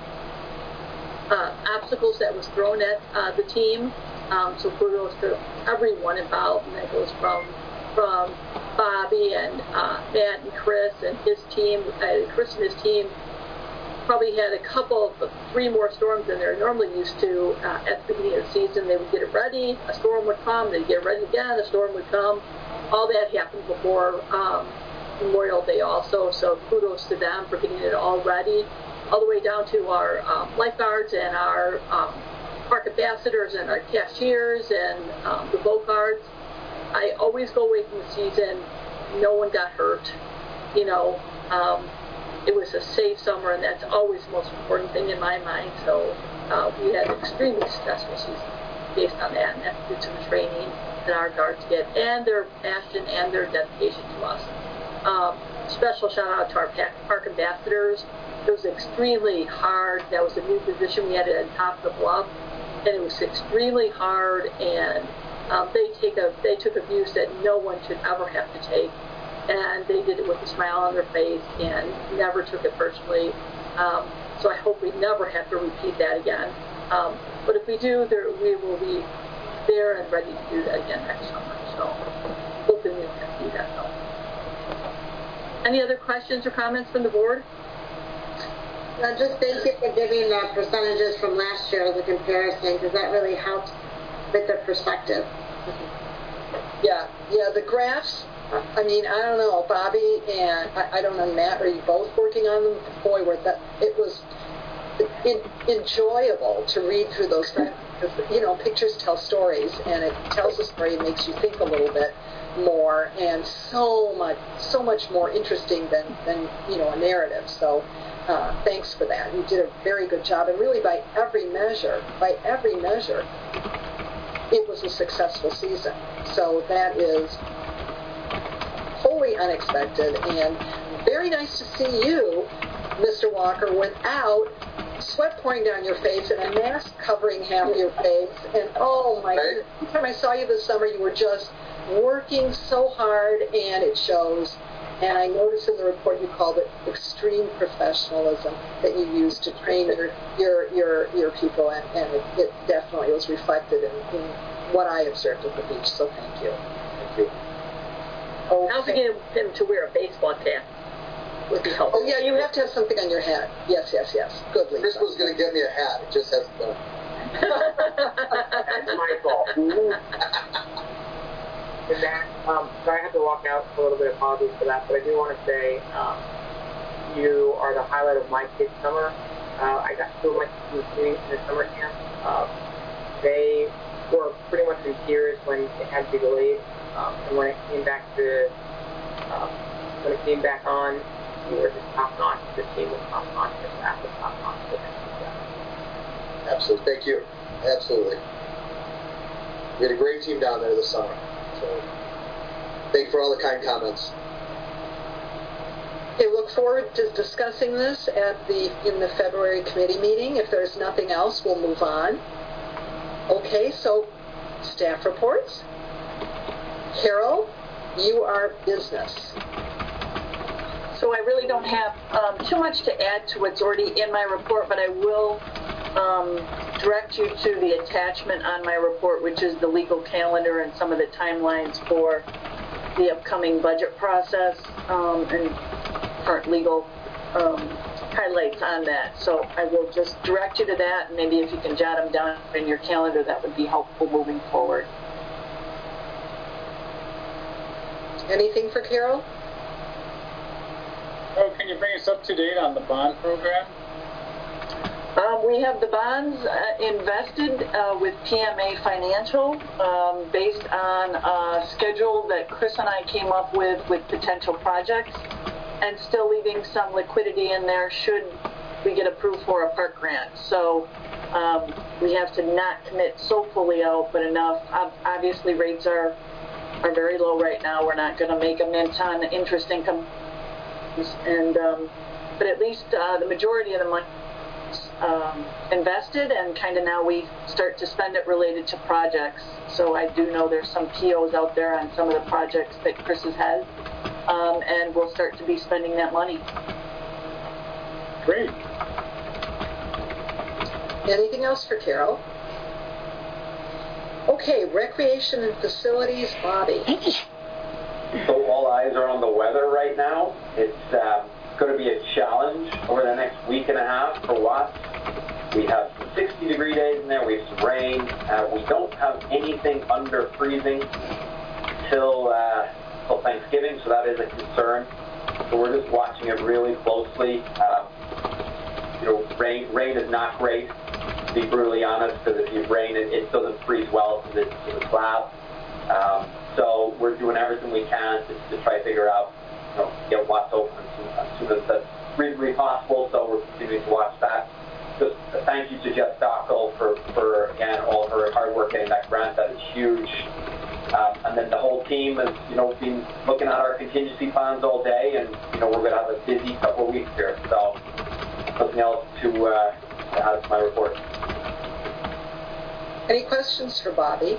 uh, obstacles that was thrown at uh, the team. Um, so kudos to everyone involved, and that goes from from Bobby and uh, Matt and Chris and his team. Uh, Chris and his team probably had a couple of three more storms than they're normally used to uh, at the beginning of the season. They would get it ready, a storm would come, they'd get it ready again, a storm would come. All that happened before um, Memorial Day also, so kudos to them for getting it all ready, all the way down to our um, lifeguards and our um, park ambassadors and our cashiers and um, the boat guards. I always go away from the season, no one got hurt, you know. Um, It was a safe summer, and that's always the most important thing in my mind. So uh, we had an extremely successful season based on that, and that's due to the training that our guards get, and their passion and their dedication to us. Um, special shout out to our park ambassadors. It was extremely hard. That was a new position we had at the top of the bluff, and it was extremely hard. And um, they take a they took abuse that no one should ever have to take. And they did it with a smile on their face and never took it personally. Um, so I hope we never have to repeat that again. Um, but if we do, there, we will be there and ready to do that again next summer. So hoping we don't have to do that though. Any other questions or comments from the board? Uh, just thank you for giving the percentages from last year as a comparison, because that really helps with the perspective. Yeah, yeah, the graphs. I mean, I don't know, Bobby and I, I don't know, Matt, are you both working on them? Boy, were that it was in, enjoyable to read through those graphs. You know, pictures tell stories, and it tells a story, it makes you think a little bit more, and so much, so much more interesting than, than you know, a narrative. So, uh, thanks for that. You did a very good job, and really, by every measure, by every measure, it was a successful season. So that is wholly unexpected, and very nice to see you, Mister Walker, without sweat pouring down your face and a mask covering half your face. And oh my goodness, every time I saw you this summer, you were just working so hard, and it shows. And I noticed in the report you called it extreme professionalism that you used to train your your your, your people, and, and it, it definitely was reflected in, in what I observed at the beach. So thank you. Thank you. Okay. I also get him to wear a baseball cap. Would be helpful. Oh yeah, you have to have something on your head. Yes, yes, yes. Good, Lisa. Chris was going to get me a hat. It just hasn't done. That's my fault. And that, um, so I had to walk out for a little bit. Apologies for that, but I do want to say um, you are the highlight of my kids' summer. Uh, I got two of my kids in the summer camp. Uh, they were pretty much in tears when it had to be delayed, um, and when it came back to um, when it came back on, you were just top notch. The team was top notch. The staff was top notch. Absolutely. Thank you. Absolutely. We had a great team down there this summer. So thank you for all the kind comments. Okay, look forward to discussing this at the in the February committee meeting. If there's nothing else, we'll move on. Okay, so staff reports. Carol, you are business. So I really don't have um, too much to add to what's already in my report, but I will um, direct you to the attachment on my report, which is the legal calendar and some of the timelines for the upcoming budget process um, and current legal um, highlights on that. So I will just direct you to that, and maybe if you can jot them down in your calendar, that would be helpful moving forward. Anything for Carol? Oh, can you bring us up to date on the bond program? Um, we have the bonds uh, invested uh, with P M A Financial um, based on a schedule that Chris and I came up with with potential projects, and still leaving some liquidity in there should we get approved for a park grant. So um, we have to not commit so fully out, but enough. Obviously, rates are are very low right now. We're not going to make a mint on interest income, and um, but at least uh, the majority of the money Um, invested, and kind of now we start to spend it related to projects. So I do know there's some P Os out there on some of the projects that Chris has had, um, and we'll start to be spending that money. Great. Anything else for Carol? Okay, recreation and facilities, Bobby. So all eyes are on the weather right now. It's um, going to be a challenge over the next week and a half for Watts. We have some sixty degree days in there. We have some rain. Uh, we don't have anything under freezing till uh, till Thanksgiving, so that is a concern. So we're just watching it really closely. Uh, you know, rain rain is not great, to be brutally honest, because if you rain, it, it doesn't freeze well to the, to the slab. Um, so we're doing everything we can to, to try to figure out, you know, get Watts open as soon as that's reasonably possible. So we're continuing to watch that. Just a thank you to Jess Stockel for, for again, all of her hard work getting that grant. That is huge. Um, and then the whole team has, you know, been looking at our contingency plans all day, and, you know, we're going to have a busy couple of weeks here. So nothing else to, uh, to add to my report. Any questions for Bobby?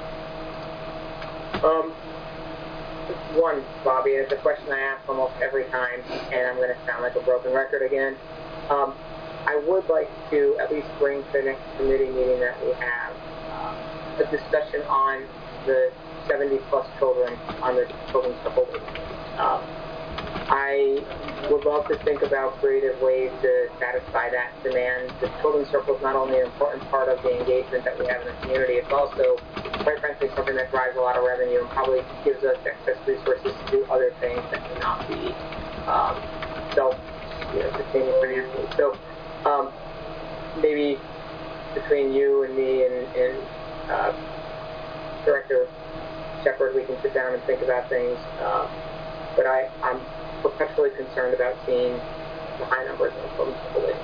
Um, one, Bobby, and it's a question I ask almost every time, and I'm going to sound like a broken record again. Um, I would like to at least bring to the next committee meeting that we have uh, a discussion on the seventy plus children on the children's support. Um, I would love to think about creative ways to satisfy that demand. The children's circle is not only an important part of the engagement that we have in the community, it's also, quite frankly, something that drives a lot of revenue and probably gives us excess resources to do other things that may not be um, self, you know, sustaining financially. So um, maybe between you and me and, and uh, Director Shepard, we can sit down and think about things. Uh, but I, I'm perpetually concerned about seeing the high numbers of children's population.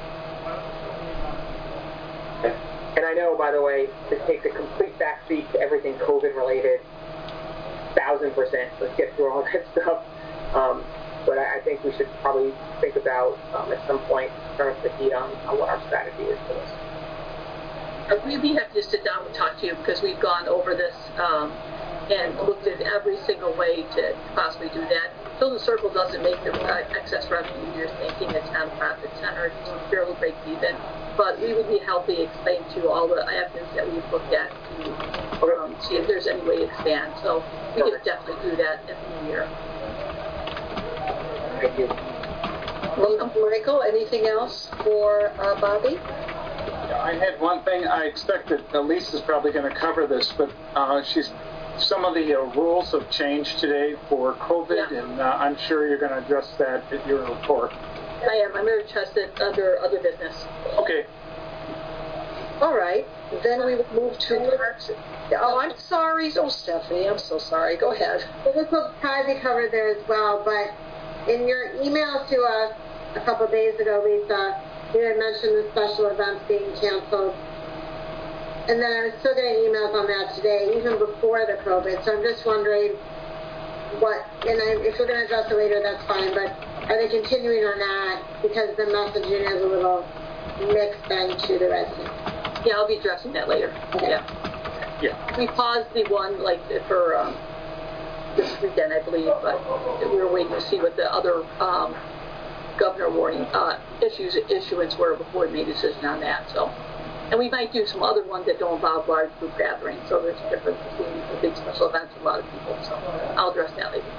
And I know, by the way, to take the complete backseat to everything COVID related, thousand percent. Let's get through all that stuff. Um, but I, I think we should probably think about um, at some point turn up the heat on, on what our strategy is for this. We'd be happy to sit down and talk to you, because we've gone over this um, and looked at every single way to possibly do that. Children's Circle doesn't make the uh, excess revenue you're thinking. It's nonprofit center. It's barely break even. But we would be helping explain to all the avenues that we've looked at to um, see if there's any way to expand. So we could definitely do that in the new year. Thank you. Welcome, Michael. Anything else for uh, Bobby? I had one thing. I expect that Elise is probably going to cover this, but uh, she's some of the uh, rules have changed today for COVID, yeah. and uh, I'm sure you're going to address that in your report. I am. I'm going to trust it under other business. Okay. All right. Then we will move to parks. Oh, I'm sorry. Oh, Stephanie, I'm so sorry. Go ahead. Well, this will probably be covered there as well, but in your email to us a couple of days ago, Lisa, you had mentioned the special events being canceled. And then I was still getting emails on that today, even before the COVID. So I'm just wondering what, and I, if you're going to address it later, that's fine, but are they continuing or not? Because the messaging is a little mixed then to the residents. Yeah, I'll be addressing that later. Okay. Yeah. Yeah. We paused the one, like, for um, this weekend, I believe, but we were waiting to see what the other um, governor warning uh, issues issuance were before we made a decision on that. So, and we might do some other ones that don't involve large group gatherings. So there's a difference between the big special events and a lot of people. So I'll address that later.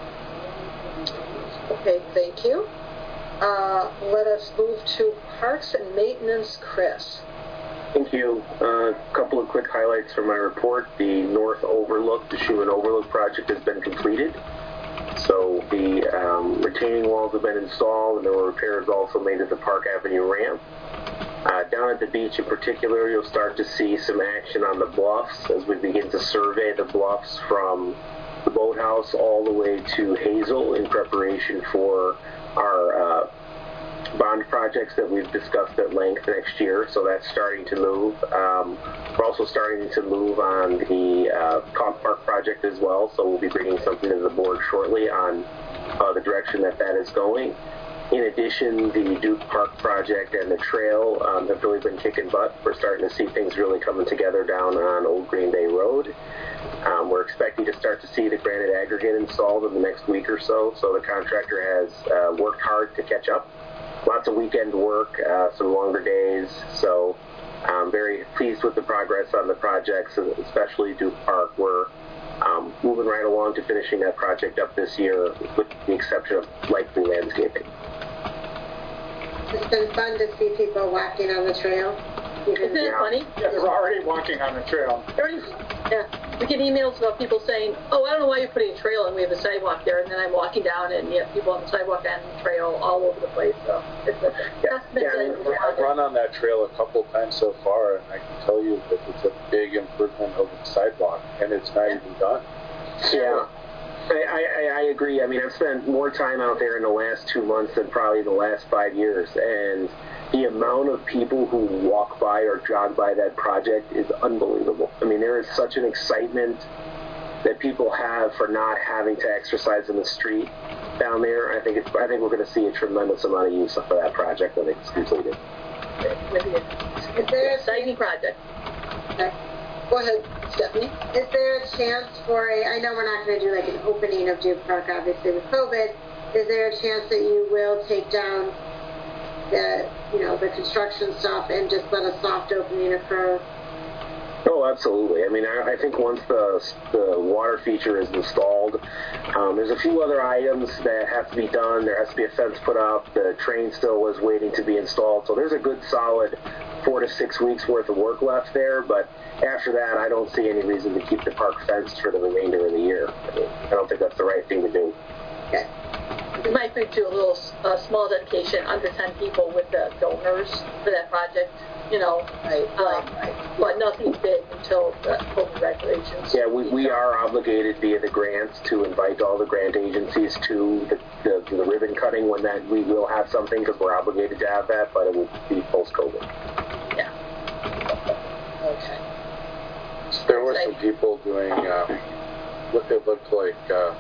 Okay, thank you. Uh, let us move to Parks and Maintenance, Chris. Thank you. A uh, couple of quick highlights from my report. The North Overlook, the Schumann Overlook project has been completed. So the um, retaining walls have been installed, and there were repairs also made to the Park Avenue ramp. Uh, down at the beach in particular, you'll start to see some action on the bluffs as we begin to survey the bluffs from the boathouse all the way to Hazel in preparation for our uh, bond projects that we've discussed at length next year. So that's starting to move. Um, we're also starting to move on the uh, Comp Park project as well. So we'll be bringing something to the board shortly on uh, the direction that that is going. In addition, the Duke Park project and the trail um, have really been kicking butt. We're starting to see things really coming together down on Old Green Bay Road. Um, we're expecting to start to see the granite aggregate installed in the next week or so. So the contractor has uh, worked hard to catch up. Lots of weekend work, uh, some longer days. So I'm very pleased with the progress on the projects, especially Duke Park. We're um, moving right along to finishing that project up this year, with the exception of likely landscaping. It's been fun to see people walking on the trail. Isn't it funny? Yeah, they're already walking on the trail. Yeah. We get emails about people saying, oh, I don't know why you're putting a trail and we have a sidewalk there, and then I'm walking down and you have people on the sidewalk and the trail all over the place. So it's a yeah, yeah, I mean, I've run on that trail a couple of times so far, and I can tell you that it's a big improvement over the sidewalk, and it's not even done. Yeah. I, I, I agree. I mean, I've spent more time out there in the last two months than probably the last five years, and the amount of people who walk by or jog by that project is unbelievable. I mean, there is such an excitement that people have for not having to exercise in the street down there. I think it's. I think we're going to see a tremendous amount of use for that project when it's completed. It's an exciting project. Okay. Go ahead, Stephanie. Is there a chance for a, I know we're not going to do like an opening of Duke Park, obviously, with COVID. Is there a chance that you will take down the, you know, the construction stuff and just let a soft opening occur? Oh, absolutely. I mean, I, I think once the, the water feature is installed, um, there's a few other items that have to be done. There has to be a fence put up. The train still is waiting to be installed. So there's a good solid four to six weeks worth of work left there. But after that, I don't see any reason to keep the park fenced for the remainder of the year. I mean, I don't think that's the right thing to do. Okay. We might do a little uh, small dedication, under ten people with the donors for that project, you know, right, um, right. but nothing big until the COVID regulations. Yeah, we, we are obligated via the grants to invite all the grant agencies to the, the, the ribbon cutting when that we will have something, because we're obligated to have that, but it will be post-COVID. Yeah. Okay. So there were some people doing uh, what it looked like uh,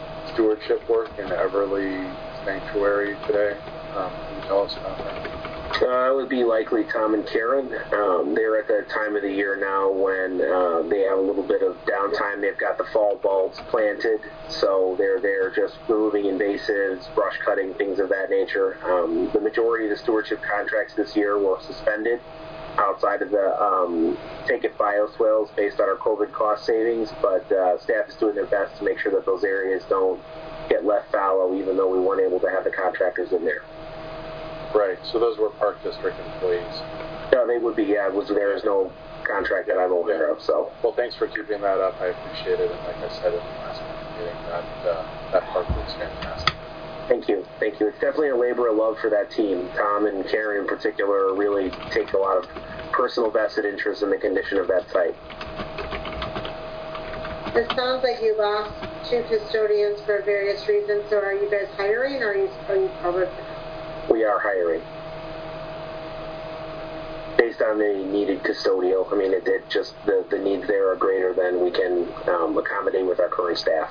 stewardship work in Everly Sanctuary today. Um, can you tell us about that? Uh, it would be likely Tom and Karen. Um, they're at the time of the year now when uh, they have a little bit of downtime. They've got the fall bulbs planted, so they're there just removing invasives, brush cutting, things of that nature. Um, the majority of the stewardship contracts this year were suspended outside of the um, Take It bioswales based on our COVID cost savings, but uh, staff is doing their best to make sure that those areas don't get left fallow, even though we weren't able to have the contractors in there. Right, so those were Park District employees. No, they would be, yeah, was, there is no contract that I'm aware of, so. Well, thanks for keeping that up, I appreciate it, and like I said in the last meeting, that, uh, that park looks fantastic. Thank you, thank you. It's definitely a labor of love for that team. Tom and Karen in particular really take a lot of personal vested interest in the condition of that site. It sounds like you lost two custodians for various reasons, so are you guys hiring, or are you, are you covered? We are hiring. Based on the needed custodial, I mean, it, it just, the, the needs there are greater than we can um, accommodate with our current staff.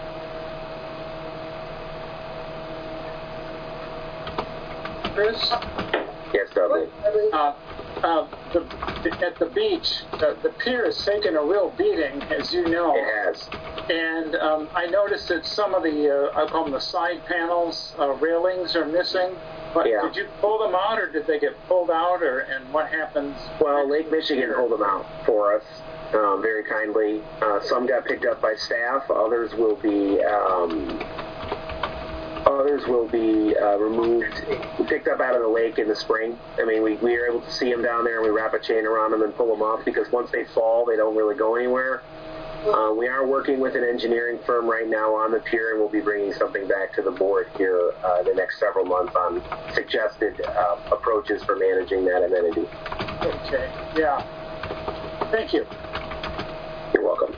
Chris? Yes, Dudley. Uh, uh, the, at the beach, the, the pier has taken a real beating, as you know. It has. And um, I noticed that some of the, uh, I call them the side panels, uh, railings are missing. But yeah. Did you pull them out, or did they get pulled out, or and what happens? Well, Lake Michigan pulled them out for us um, very kindly. Uh, some got picked up by staff. Others will be um, others will be uh, removed, picked up out of the lake in the spring. I mean, we, we are able to see them down there, and we wrap a chain around them and pull them off, because once they fall, they don't really go anywhere. Uh, we are working with an engineering firm right now on the pier, and we'll be bringing something back to the board here uh, the next several months on suggested uh, approaches for managing that amenity. Okay, yeah. Thank you. You're welcome.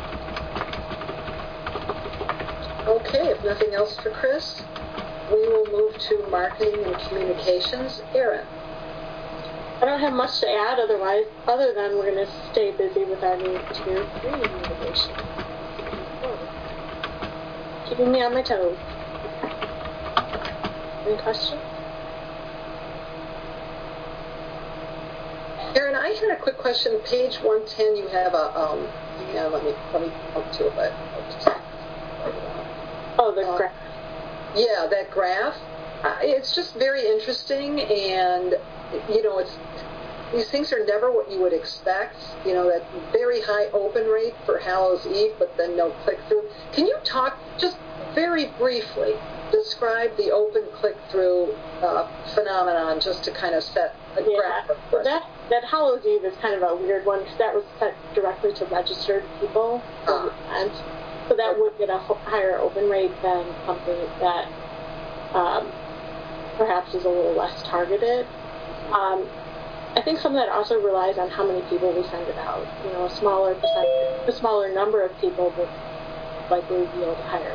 Okay, if nothing else for Chris, we will move to marketing and communications. Erin. I don't have much to add otherwise, other than we're going to stay busy with our new tier three innovation. Keeping me on my toes. Any questions? Erin, I had a quick question. Page one ten, you have a, um, yeah, let me, let me come to it, but I'll just, oh, the uh, graph. Yeah, that graph. Uh, it's just very interesting, and you know, it's these things are never what you would expect. You know, that very high open rate for Hallows Eve, but then no click-through. Can you talk just very briefly, describe the open click-through uh, phenomenon, just to kind of set a yeah, graph? So that, that Hallows Eve is kind of a weird one, because that was set directly to registered people for ah. the event. So that would get a higher open rate than something that um, perhaps is a little less targeted. Um, I think some of that also relies on how many people we send it out. You know, a smaller percent, a smaller number of people would likely be able to hire.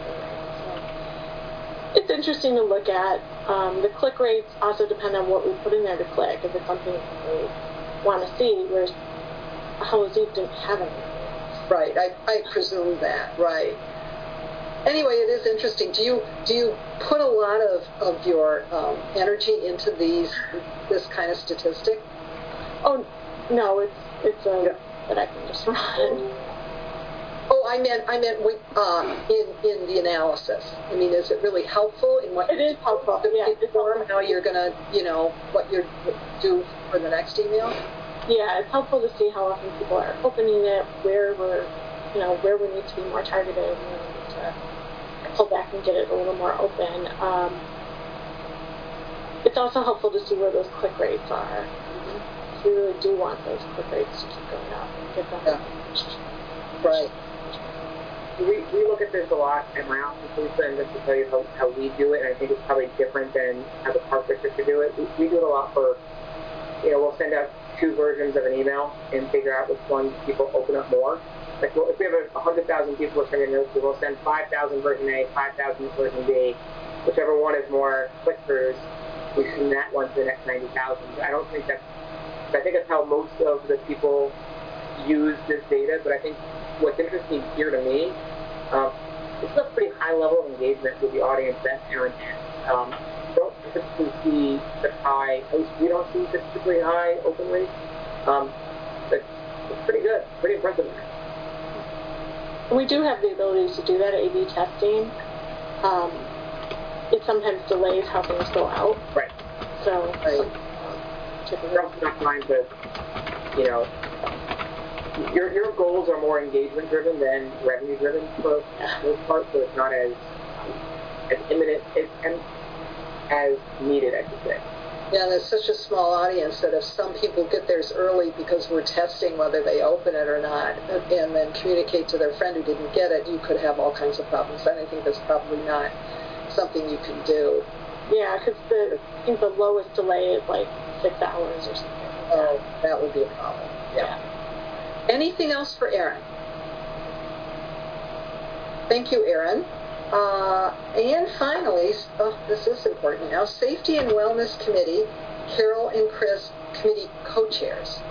So it's interesting to look at. Um, the click rates also depend on what we put in there to click. If it's something that they want to see, whereas Hallows Eve didn't have any. Right, I, I presume that. Right. Anyway, it is interesting. Do you do you put a lot of, of your um, energy into these this kind of statistic? Oh no, it's it's a yeah. that I can just run. Oh, I meant I meant with, um, in in the analysis. I mean, is it really helpful in what it is helpful? The Yeah, form, how you're gonna you know what you're do for the next email. Yeah, it's helpful to see how often people are opening it, where we're you know where we need to be more targeted. And where we need to pull back and get it a little more open. Um, it's also helpful to see where those click rates are. Mm-hmm. We really do want those click rates to keep going up and get them. Yeah. Right. We, we look at this a lot at my office, Lisa, and just to tell you how, how we do it, and I think it's probably different than how the park district would do it. We, we do it a lot for, you know, we'll send out two versions of an email and figure out which ones people open up more. Like, well, if we have a one hundred thousand people sending notes, we'll send five thousand version A, five thousand version B. Whichever one is more click-throughs, we send that one to the next ninety thousand. I don't think that's, I think that's how most of the people use this data, but I think what's interesting here to me, um, this is a pretty high level of engagement with the audience that Erin has. Um, don't typically see the high, at least we don't see the particularly high open rates. Um, but it's pretty good, pretty impressive. We do have the ability to do that A B testing. Um, it sometimes delays how things go out. Right. So, right. So you're also not trying to, you know, your your goals are more engagement driven than revenue driven for the most part, so it's not as as imminent as, as needed, I should say. Yeah, and there's such a small audience that if some people get theirs early because we're testing whether they open it or not, and then communicate to their friend who didn't get it, you could have all kinds of problems. And I think that's probably not something you can do. Yeah, because the I think the lowest delay is like six hours or something. Oh, that would be a problem. Yeah. yeah. Anything else for Erin? Thank you, Erin. Uh, and finally, oh, this is important now, Safety and Wellness Committee, Carol and Chris, committee co-chairs.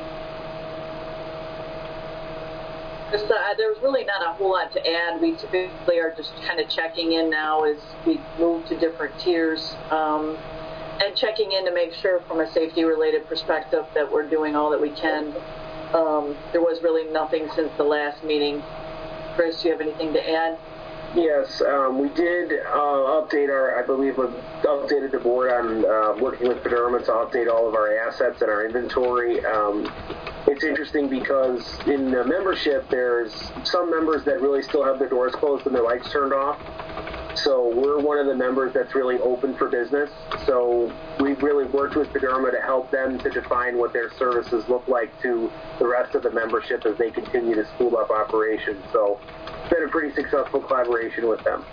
Just, uh, there's really not a whole lot to add. We typically are just kind of checking in now as we move to different tiers, um, and checking in to make sure from a safety-related perspective that we're doing all that we can. Um, there was really nothing since the last meeting. Chris, do you have anything to add? Yes, um, we did uh, update our, I believe, we updated the board on uh, working with Federma to update all of our assets and our inventory. Um, it's interesting because in the membership, there's some members that really still have their doors closed and their lights turned off. So we're one of the members that's really open for business. So we've really worked with Federma to help them to define what their services look like to the rest of the membership as they continue to spool up operations. So it's been a pretty successful collaboration with them.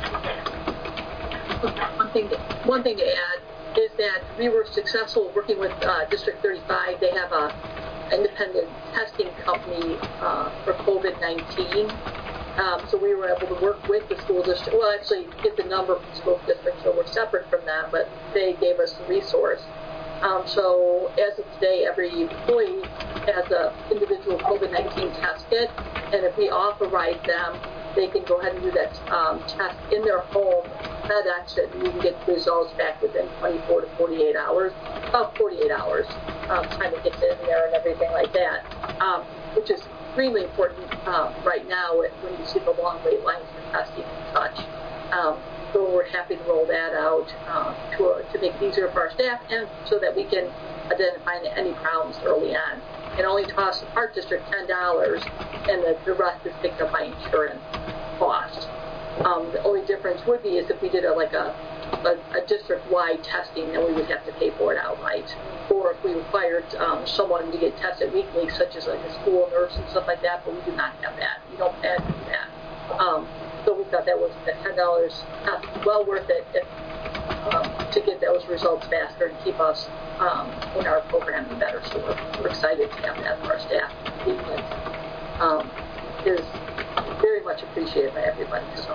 One thing, to, one thing to add is that we were successful working with uh, District thirty-five. They have a independent testing company uh, for COVID nineteen. Um, so we were able to work with the school district, well, actually get the number from the school district, so we're separate from them, but they gave us the resource. Um, so as of today, every employee has an individual COVID nineteen test kit, and if we authorize them, they can go ahead and do that um, test in their home, FedEx it, and we can get the results back within twenty-four to forty-eight hours, about forty-eight hours, um, time it gets in there and everything like that, um, which is extremely important um, right now when you see the long wait lines for testing and such. Um, so we're happy to roll that out um, to, uh, to make it easier for our staff and so that we can identify any problems early on. It only costs the Park District ten dollars, and the, the rest is picked up by insurance cost. Um, the only difference would be is if we did a, like a, a, a district-wide testing, then we would have to pay for it outright. Or if we required um, someone to get tested weekly, such as like a school nurse and stuff like that, but we do not have that. We don't have that. Um, so we thought that was that ten dollars well worth it if, um, to get those results faster and keep us um, in our programming better. So we're, we're excited to have that for our staff. Um, it is very much appreciated by everybody. So.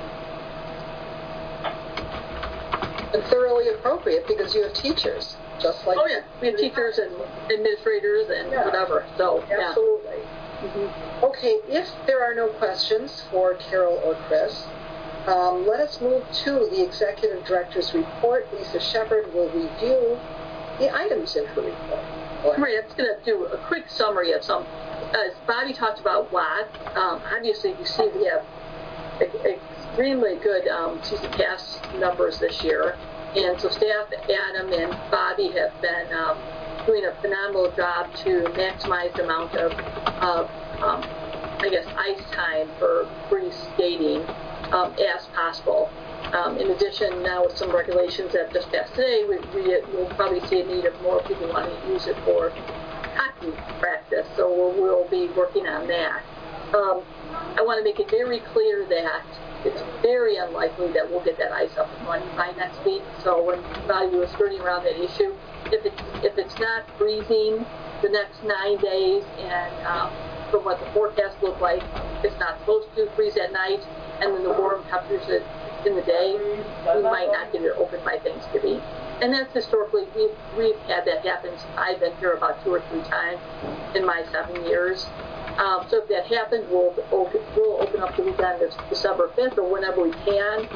And thoroughly appropriate because you have teachers, just like. Oh yeah, we have teachers and administrators and yeah. whatever. So absolutely. Yeah. Mm-hmm. Okay, if there are no questions for Carol or Chris, um, let us move to the executive director's report. Lisa Shepard will review the items in her report. Right, I'm just going to do a quick summary of some. As Bobby talked about W A T, um, obviously you see we have extremely good um, season pass numbers this year, and so staff Adam and Bobby have been um, doing a phenomenal job to maximize the amount of, of um, I guess, ice time for free skating um, as possible. Um, in addition, now with some regulations that just passed today, we, we will probably see a need of more people wanting to use it for hockey practice, so we'll, we'll be working on that. Um, I want to make it very clear that it's very unlikely that we'll get that ice up and running by next week. So when Bobby was skirting around that issue, if it's if it's not freezing the next nine days, and um, from what the forecast looked like, it's not supposed to freeze at night, and then the warm temperatures in the day, we might not get it open by Thanksgiving. And that's historically, we've, we've had that happen. I've been here about two or three times in my seven years. Um, so if that happens, we'll open, we'll open up the weekend of December fifth or whenever we can.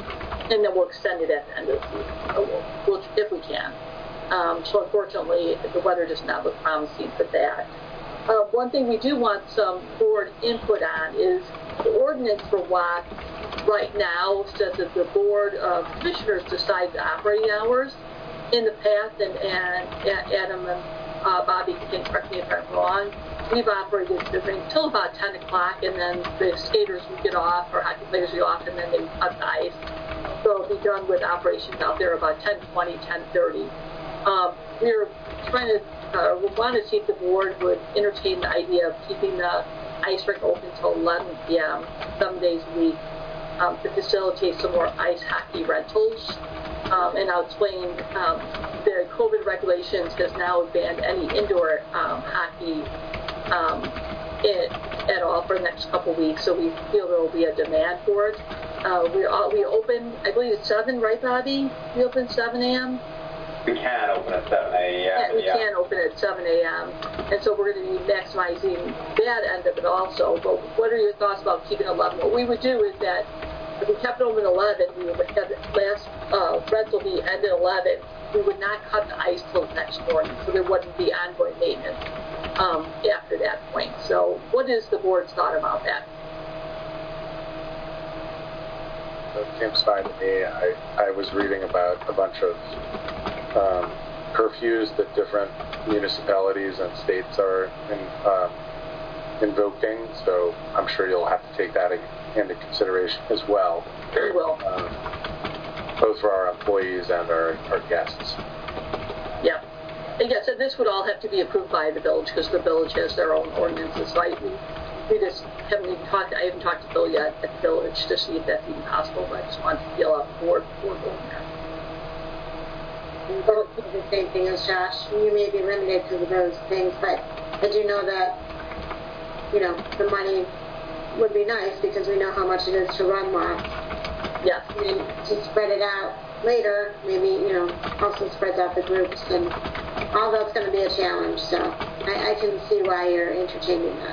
and then we'll extend it at the end of the season, so we'll, we'll, if we can. Um, so unfortunately, the weather does not look promising for that. Uh, one thing we do want some board input on is the ordinance for W A C right now says that the board of commissioners decide the operating hours. In the past, and, and Adam and uh, Bobby can correct me if I'm wrong, we've operated until about ten o'clock, and then the skaters would get off, or hockey players would get off, and then they would cut the ice. So it'll be done with operations out there about ten twenty, ten thirty. Um, we're trying to, uh, we want to see if the board would entertain the idea of keeping the ice rink open until eleven p.m., seven days a week, um, to facilitate some more ice hockey rentals. Um, and I'll explain, um, the COVID regulations has now banned any indoor um, hockey um, in, at all for the next couple weeks, so we feel there will be a demand for it. Uh, we all, we open, I believe it's seven, right, Bobby? We open seven a.m.? We can open at seven a.m. Yeah, we yeah. can open at seven a.m. And so we're going to be maximizing that end of it also. But what are your thoughts about keeping eleven? What we would do is that if we kept it open at eleven, we would have the last uh, rental be end at eleven. We would not cut the ice till the next morning, so there wouldn't be ongoing maintenance um, after that point. So what is the board's thought about that? It seems fine to me. I, I was reading about a bunch of um, curfews that different municipalities and states are in, um, invoking, so I'm sure you'll have to take that into consideration as well. Very well. Um, both for our employees and our, our guests. Yeah. And yes, and this would all have to be approved by the village, because the village has their own ordinances, right? We, we just haven't even talked, I haven't talked to Bill yet at the village to see if that's even possible, but I just wanted to feel out the board before going there. Both do the same thing as Josh. You may be limited to those things, but I do know that, you know, the money would be nice because we know how much it is to run lots. Yes. And to spread it out later, maybe, you know, also spreads out the groups, and all that's going to be a challenge, so I, I can see why you're entertaining that.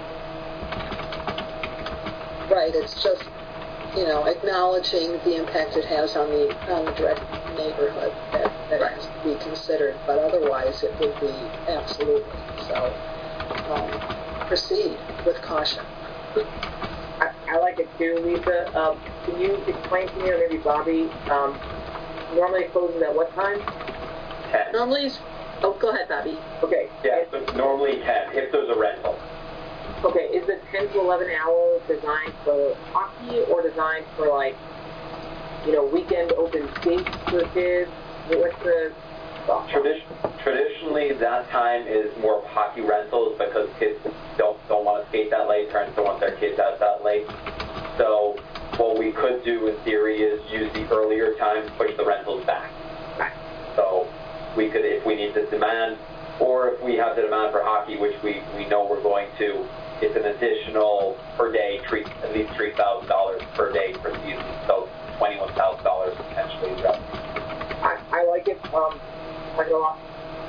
Right, it's just, you know, acknowledging the impact it has on the on the direct neighborhood that, that right. has to be considered, but otherwise it would be absolutely. So um, proceed with caution. I, I like it too, Lisa. Um, can you explain to me, or maybe Bobby, um, normally it closes at what time? ten. Normally, it's, oh, go ahead, Bobby. Okay. Yeah, so normally ten, if there's a rental. Okay, is the ten to eleven hour designed for hockey or designed for, like, you know, weekend open skates for kids? What's the thought? Tradition, traditionally, that time is more hockey rentals because kids don't don't want to skate that late. Parents don't want their kids out that late. So what we could do in theory is use the earlier time, push the rentals back. Right. So we could, if we need the demand, or if we have the demand for hockey, which we, we know we're going to, it's an additional per day, three, at least three thousand dollars per day per season. So twenty-one thousand dollars potentially. I, I like it. Um, I go off.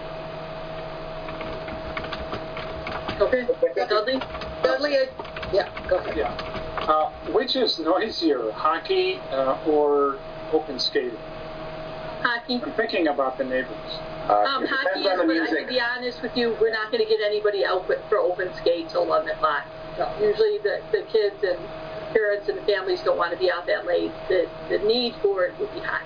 Okay. Dudley? Dudley? Yeah, go ahead. Yeah. Uh, which is noisier, hockey uh, or open skating? Hockey. I'm thinking about the neighbors. Um, hockey is, but I to be honest with you, we're not going to get anybody out for open skates till eleven o'clock. Usually the, the kids and parents and the families don't want to be out that late. The, the need for it would be hockey.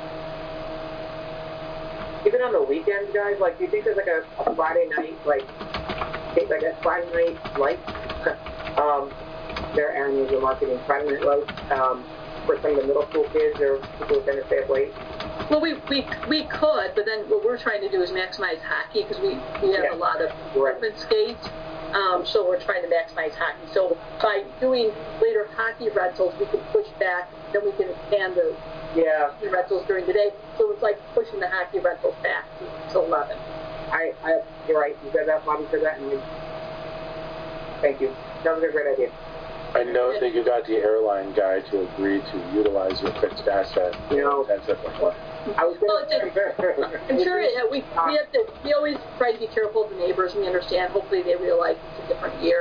Even on the weekends, guys, like, do you think there's like a, a Friday night, like, like a Friday night light? um, their Aaron user marketing Friday night lights um, for some of the middle school kids or people who tend to stay up late? Well, we, we we could, but then what we're trying to do is maximize hockey because we, we have yeah. a lot of right. open skates. Um, so we're trying to maximize hockey. So by doing later hockey rentals, we can push back, then we can expand the yeah. hockey rentals during the day. So it's like pushing the hockey rentals back to, to eleven. I, I, you're right. You said that, Bobby said that, and we, thank you. That was a great idea. I know that you got the airline guy to agree to utilize your fixed asset. You know, intensively. I was well, just, I'm sure it, we we have to. We always try to be careful of the neighbors. We understand. Hopefully, they realize it's a different year.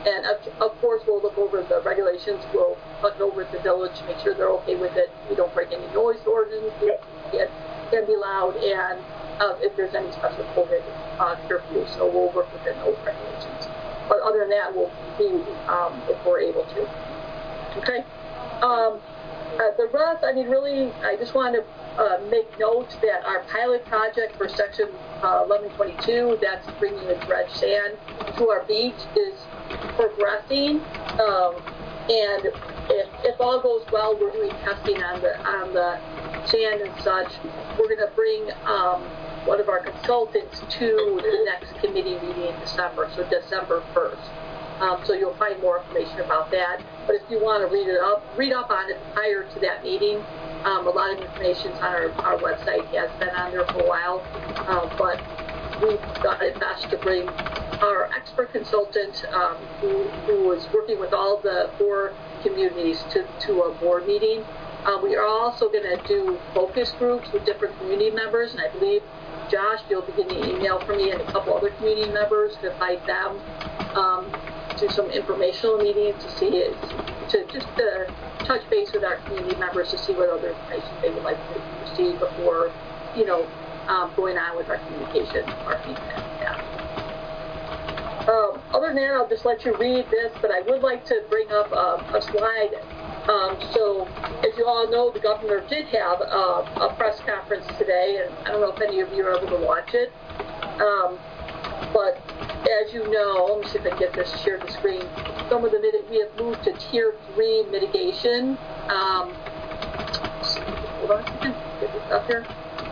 And of, of course, we'll look over the regulations. We'll look over at the village, make sure they're okay with it. We don't break any noise ordinances. It can be loud, and uh, if there's any special COVID uh, curfew, so we'll work within those regulations. But other than that, we'll be um, if we're able to. Okay. Um, uh, the rest, I mean, really, I just want to uh, make note that our pilot project for section uh, eleven twenty-two, that's bringing the dredged sand to our beach, is progressing. Um, and if, if all goes well, we're doing testing on the on the sand and such. We're going to bring um, one of our consultants to the next committee meeting in December, so December first. Um, so you'll find more information about that. But if you want to read it up, read up on it prior to that meeting. Um, a lot of information on our, our website has been on there for a while, uh, but we thought it best to bring our expert consultant um, who, who was working with all the four communities to, to a board meeting. Uh, we are also going to do focus groups with different community members, and I believe, Josh, you'll be getting an email from me and a couple other community members to invite them um, to some informational meetings to see it, to just to touch base with our community members to see what other information they would like to receive before, you know, um, going on with our communication, our feedback. Yeah. Um, other than that, I'll just let you read this, but I would like to bring up uh, a slide. Um, so, as you all know, the governor did have uh, a press conference today, and I don't know if any of you are able to watch it. Um, but as you know, let me see if I can get this shared the screen. Some of the miti- we have moved to tier three mitigation. Um, hold on a second, get this up here.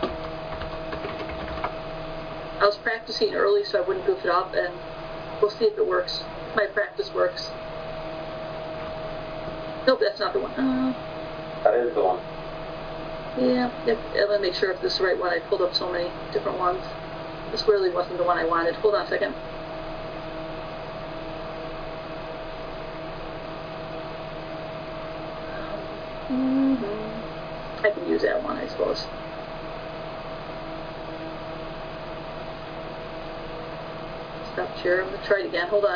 I was practicing early so I wouldn't goof it up, and we'll see if it works. My practice works. Nope, that's not the one. Uh, that is the one. Yeah, yep, let me make sure if this is the right one. I pulled up so many different ones. This really wasn't the one I wanted. Hold on a second. Mm-hmm. I can use that one, I suppose. Stop share. I'm going to try it again. Hold on.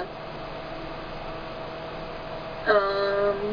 Um,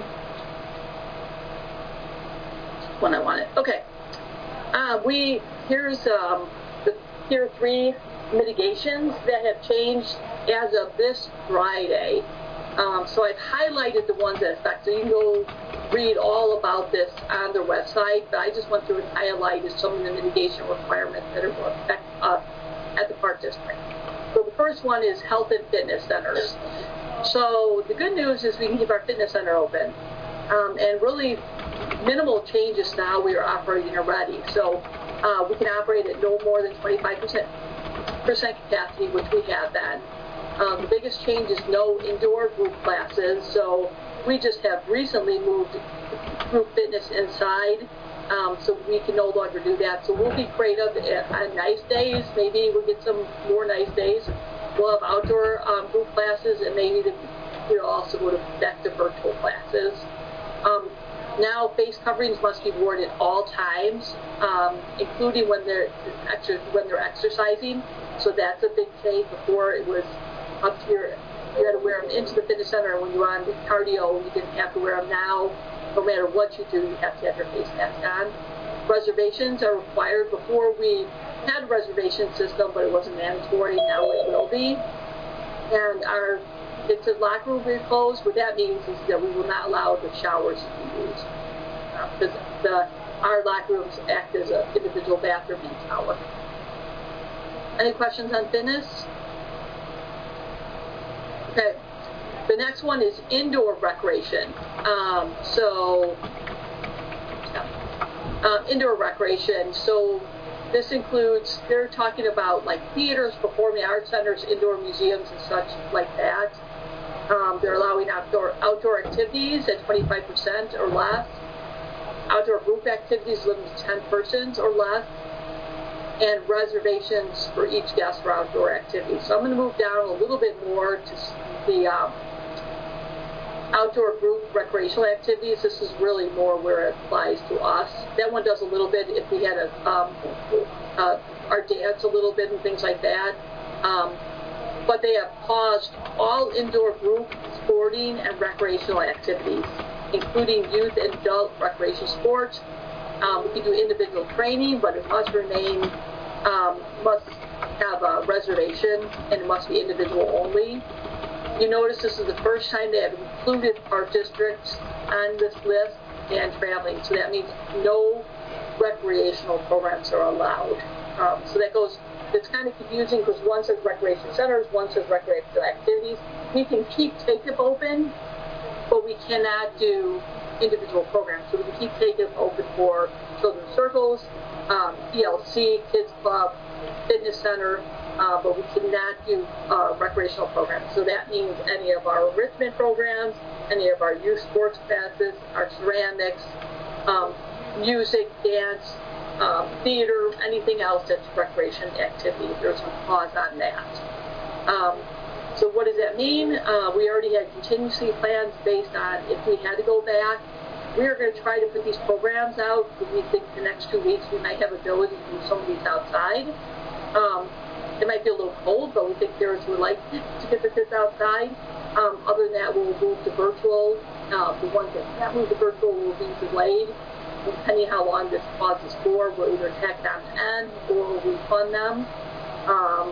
when I want it. Okay. Uh, we, here's um, the tier three mitigations that have changed as of this Friday. Um, so I've highlighted the ones that affect, so you can go read all about this on their website, but I just went through and highlighted some of the mitigation requirements that are going to affect us at the Park District. So the first one is health and fitness centers. So the good news is we can keep our fitness center open. Um, and really minimal changes now we are operating already. So uh, we can operate at no more than twenty-five percent capacity, which we have been. Um, the biggest change is no indoor group classes. So we just have recently moved group fitness inside. Um, so we can no longer do that. So we'll be creative on nice days. Maybe we'll get some more nice days. We'll have outdoor um, group classes, and maybe the, we'll also go to back to virtual classes. Um, now, face coverings must be worn at all times, um, including when they're when they're exercising. So that's a big change. Before it was up to your, you had to wear them into the fitness center, and when you were on cardio, you didn't have to wear them. Now, no matter what you do, you have to have your face mask on. Reservations are required. Before we had a reservation system, but it wasn't mandatory. Now it will be. And our it's a locker room we closed. What that means is that we will not allow the showers to be used because uh, the our locker rooms act as an individual bathroom and shower. Any questions on fitness? Okay. The next one is indoor recreation. Um, so, yeah. uh, indoor recreation. So, this includes, they're talking about like theaters, performing arts centers, indoor museums, and such like that. Um, they're allowing outdoor outdoor activities at twenty-five percent or less. Outdoor group activities limited to ten persons or less. And reservations for each guest for outdoor activities. So I'm going to move down a little bit more to the um, outdoor group recreational activities. This is really more where it applies to us. That one does a little bit if we had a, um, uh, our dance a little bit and things like that. Um, but they have paused all indoor group sporting and recreational activities, including youth and adult recreation sports. Um, we can do individual training, but it must remain, um, must have a reservation, and it must be individual only. You notice this is the first time they have included our districts on this list and traveling, so that means no recreational programs are allowed. Um, so that goes, it's kind of confusing because one says recreation centers, one says recreational activities. We can keep Take It open, but we cannot do individual programs. So we can keep Take It open for children's circles, um, E L C, kids club, fitness center, uh, but we cannot do uh, recreational programs. So that means any of our enrichment programs, any of our youth sports classes, our ceramics, um, music, dance, um, theater, anything else that's recreation activity. There's some pause on that. Um, so what does that mean? Uh, we already had contingency plans based on if we had to go back. We are going to try to put these programs out because we think the next two weeks we might have ability to do some of these outside. Um, it might be a little cold, but we think parents would like to get the kids outside. Um, other than that, we'll move to virtual. Uh, the ones that can't move to virtual will be delayed. Depending how long this pause is for, we'll either tack them to end or refund them. Um,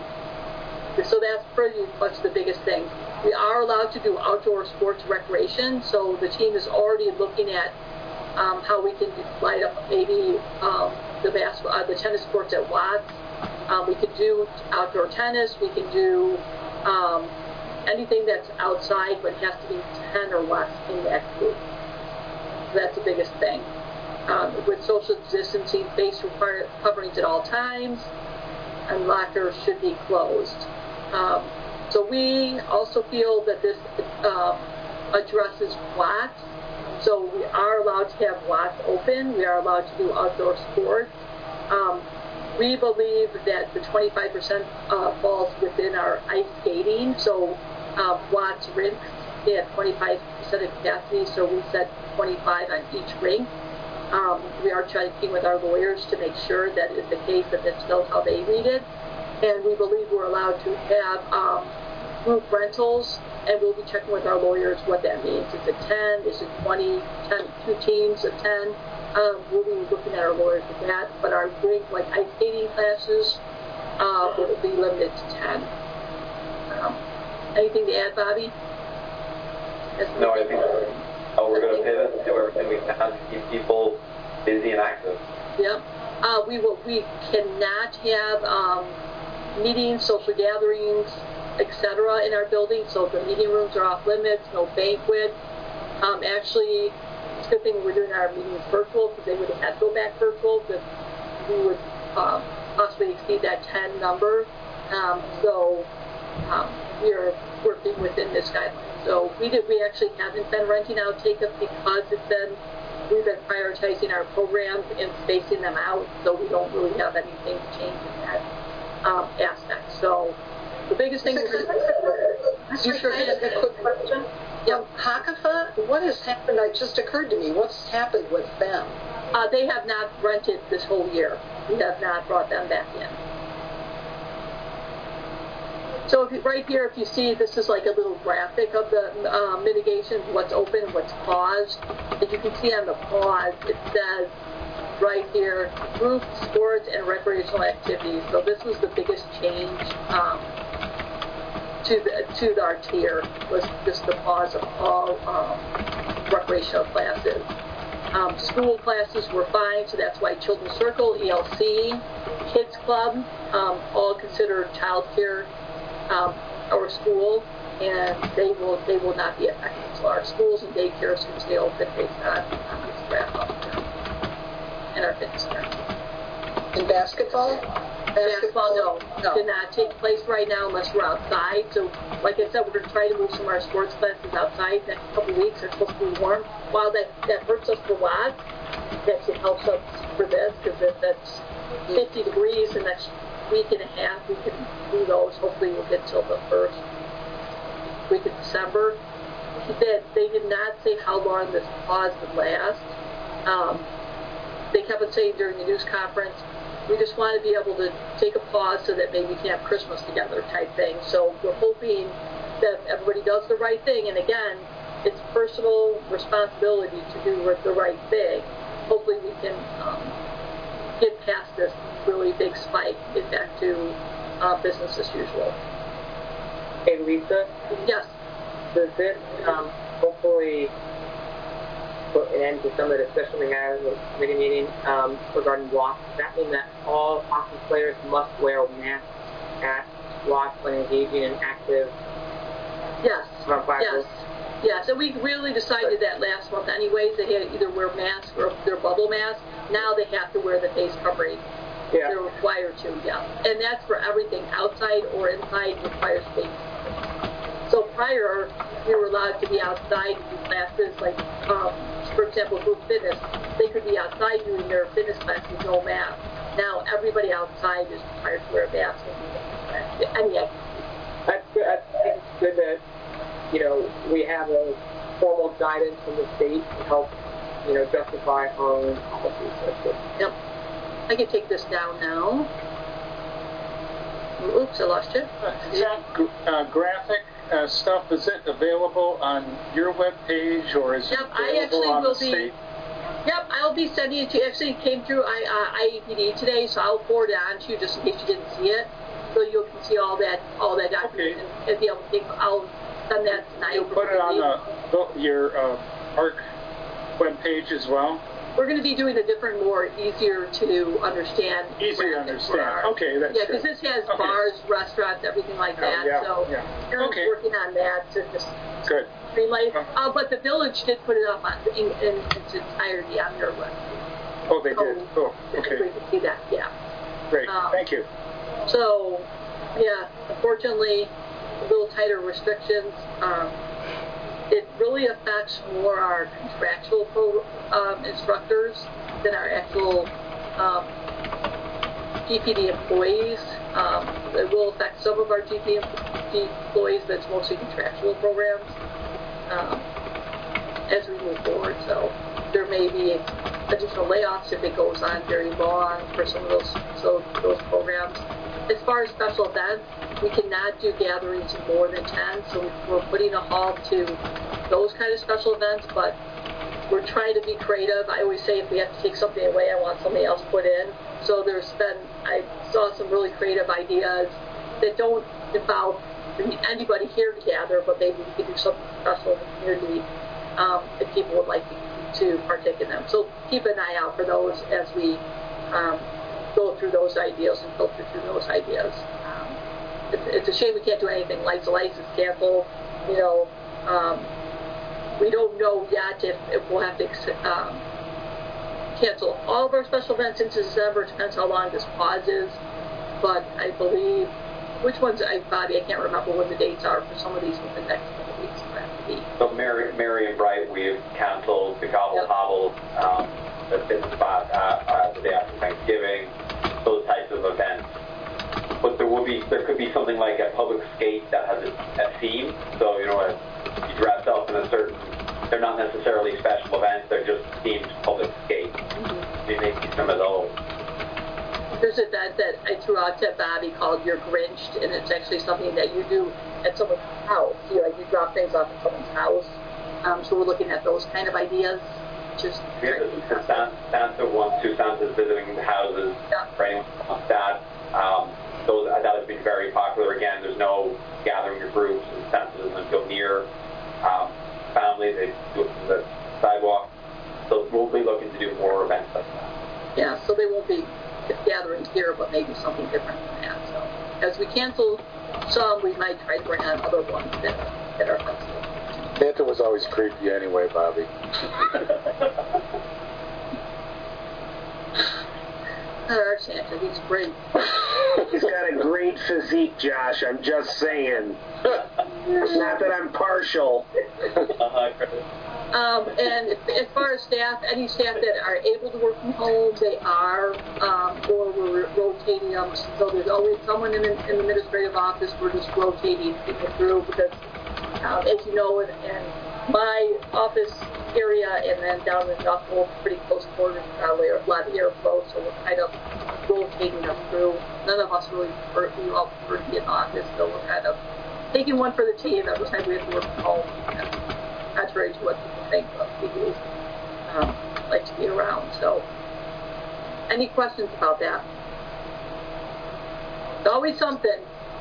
so that's pretty much the biggest thing. We are allowed to do outdoor sports recreation, so the team is already looking at um, how we can light up maybe um, the basketball, uh, the tennis courts at Watts. Um, we could do outdoor tennis. We can do um, anything that's outside, but it has to be ten or less in that group. So that's the biggest thing. Um, with social distancing, face require coverings at all times, and lockers should be closed. Um, so we also feel that this uh, addresses Watts. So we are allowed to have Watts open. We are allowed to do outdoor sports. Um, we believe that the twenty-five percent uh, falls within our ice skating. So uh, Watts rinks, they have twenty-five percent of capacity, so we set twenty-five on each rink. Um, we are checking with our lawyers to make sure that is the case, that that's still how they read it. And we believe we're allowed to have um, group rentals, and we'll be checking with our lawyers what that means. Is it ten? Is it twenty? ten, two teams of ten? Um, we'll be looking at our lawyers with that. But our rink, like ice skating classes, uh, will be limited to ten. Um, anything to add, Bobby? No, I think oh, we're going to pivot and do everything we can to keep people busy and active. Yep. Uh, we will. We cannot have um, meetings, social gatherings, et cetera in our building. So the meeting rooms are off limits. No banquet. Um, actually, it's a good thing we're doing our meetings virtual because they would have had to go back virtual because we would um, possibly exceed that ten number. Um, so um, we are working within this guideline. So we did. We actually haven't been renting out Take It because it's been we've been prioritizing our programs and spacing them out, so we don't really have anything to change in that um, aspect. So the biggest thing. You sure had a quick question. Yeah, Hakafa, what has happened? It just occurred to me. What's happened with them? Uh, they have not rented this whole year. We have not brought them back in. So if you, right here, if you see, this is like a little graphic of the uh, mitigation, what's open, what's paused. As you can see on the pause, it says right here, group sports and recreational activities. So this was the biggest change um, to the to our tier, was just the pause of all um, recreational classes. Um, school classes were fine, so that's why Children's Circle, E L C, Kids Club, um, all considered child care. Um, our school, and they will they will not be affected. So our schools and daycares can stay open based on, on this wrap up and our fitness center. And basketball? Basketball, no, no, did not take place right now unless we're outside. So, like I said, we're going to try to move some of our sports classes outside next couple of weeks. They're supposed to be warm. While that that hurts us for Watts, that actually helps us for this because if that's fifty degrees the next week and a half, we can do those. Hopefully we'll get till the first week of December. They, they did not say how long this pause would last. Um, they kept on saying during the news conference, we just want to be able to take a pause so that maybe we can have Christmas together type thing. So we're hoping that everybody does the right thing. And again, it's personal responsibility to do the right thing. Hopefully we can um, get past this really big spike, get back to uh, business as usual. Hey, Lisa? Yes? Does this um, hopefully put an end to some of the discussion we had in the committee meeting um, regarding walks? Does that mean that all hockey players must wear masks at walks when engaging in active Yes. yes. Yes, and we really decided that last month anyways. They had to either wear masks or their bubble mask. Now they have to wear the face covering. Yeah. They're required to, yeah. And that's for everything, outside or inside, requires face covering. So prior, we were allowed to be outside and do classes, like, um, for example, group fitness. They could be outside doing their fitness class with no mask. Now everybody outside is required to wear a mask and do that. I mean, I, That's good. I think it's good that, you know, we have a formal guidance from the state to help, you know, justify our own policies. That's good. Yep. I can take this down now. Oops, I lost you. That uh, graphic uh, stuff, is it available on your web page or is yep, it I available actually on will the be, state? Yep, I'll be sending it to you. Actually, it came through I, uh, I E P D today, so I'll forward it on to you just in case you didn't see it. So you can see all that, all that document, okay. and, and be able to take, I'll send that tonight. You'll put it on the, your uh, ARC web page as well? We're going to be doing a different, more easier to understand. Easier to understand. Okay, that's yeah, because this has okay. bars, restaurants, everything like that. Oh, yeah, so yeah. Aaron's okay. working on that to just good. relay. Uh, but the village did put it up on, in, in its entirety on their website. Oh, they so, did. Oh, okay. We can see that. Yeah. Great. Um, Thank you. So, yeah, unfortunately, a little tighter restrictions. Um, it really affects more our contractual pro, um, instructors than our actual um, G P D employees. Um, it will affect some of our G P D employees, but it's mostly contractual programs um, as we move forward. So there may be additional layoffs if it goes on very long for some of those so those programs. As far as special events, we cannot do gatherings of more than ten, so we're putting a halt to those kind of special events, but we're trying to be creative. I always say if we have to take something away, I want something else put in. So there's been, I saw some really creative ideas that don't involve anybody here to gather, but maybe we could do something special in the community um, if people would like to, to partake in them. So keep an eye out for those as we um, go through those ideas and filter through those ideas. Um, it's, it's a shame we can't do anything. Lights of Lights is canceled. You know, um, we don't know yet if, if we'll have to um, cancel all of our special events into December. It depends how long this pause is. But I believe, which ones, I, Bobby, I can't remember when the dates are for some of these within the next couple of weeks. So Mary, Mary and Bright, we've canceled the Gobble yep. Hobble, um, the fitness spot uh, uh, the day after Thanksgiving, those types of events. But there will be, there could be something like a public skate that has a, a theme. So, you know, a, you dress up in a certain, they're not necessarily special events, they're just themed public skate. Mm-hmm. We may see some of those. There's an event that I threw out to Bobby called You're Grinched, and it's actually something that you do at someone's house. You like you drop things off at someone's house. Um, so we're looking at those kind of ideas. Just yeah, the Santa, Santa wants to Santa's visiting the houses. Yeah. For anyone who wants that. Um, those that has been very popular. Again, there's no gathering your groups, and Santa doesn't go near um, families. They do it from the sidewalk. So we'll be looking to do more events like that. Yeah, so they won't be gatherings here, but maybe something different than that. So as we cancel some, we might try to bring on other ones that, that are festival. Santa was always creepy anyway, Bobby. Our Santa, he's great. He's got a great physique, Josh. I'm just saying. Not that I'm partial. Um, and as far as staff, any staff that are able to work from home, they are, um, or we're rotating them. So there's always someone in, in the administrative office. We're just rotating people through because, um, as you know, in, in my office area and then down in Duffel, pretty close quarters, probably a lot of airflow, so we're kind of rotating them through. None of us really prefer, we all prefer to be in the office, so we're kind of taking one for the team. Every time we have to work from home, contrary to what people think, but we do um, like to be around. So, any questions about that? It's always something.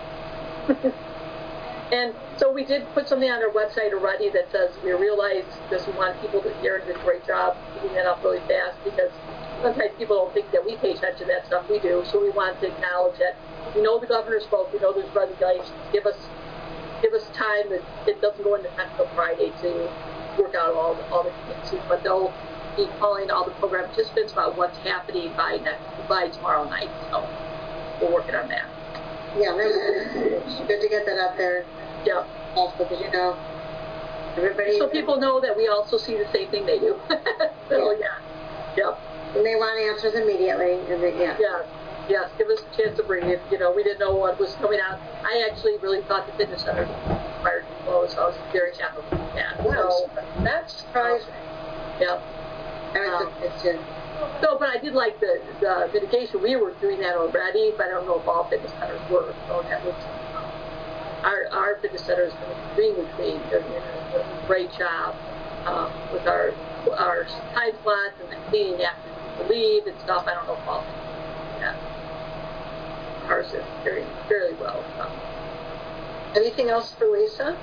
And so we did put something on our website already that says we realize this, we want people to hear and did a great job keeping that up really fast, because sometimes people don't think that we pay attention to that stuff. We do. So we want to acknowledge that we know the governor spoke, we know there's regulations. Give us give us time that it doesn't go into effect until Friday to work out all the, all the contingencies, but they'll be calling all the program participants about what's happening by next by tomorrow night. So we're working on that. Yeah, it's good to get that out there. Yeah. Also, because you know, everybody. So people know that we also see the same thing they do. So yeah. Yep. And they want answers immediately, and they, yeah. Yeah. Yes, give us a chance to bring it. You know, we didn't know what was coming out. I actually really thought the fitness center required to close, so I was very happy with that. Wow, So, that's surprising. yeah. I was Um, surprised too. So, but I did like the, the mitigation. We were doing that already, but I don't know if all fitness centers were. So that was, our, our fitness center has been extremely clean. They're doing a great job um, with our our time slots and the cleaning after people leave and stuff. I don't know if all yeah. Ours is very, fairly well. So. Anything else for Lisa?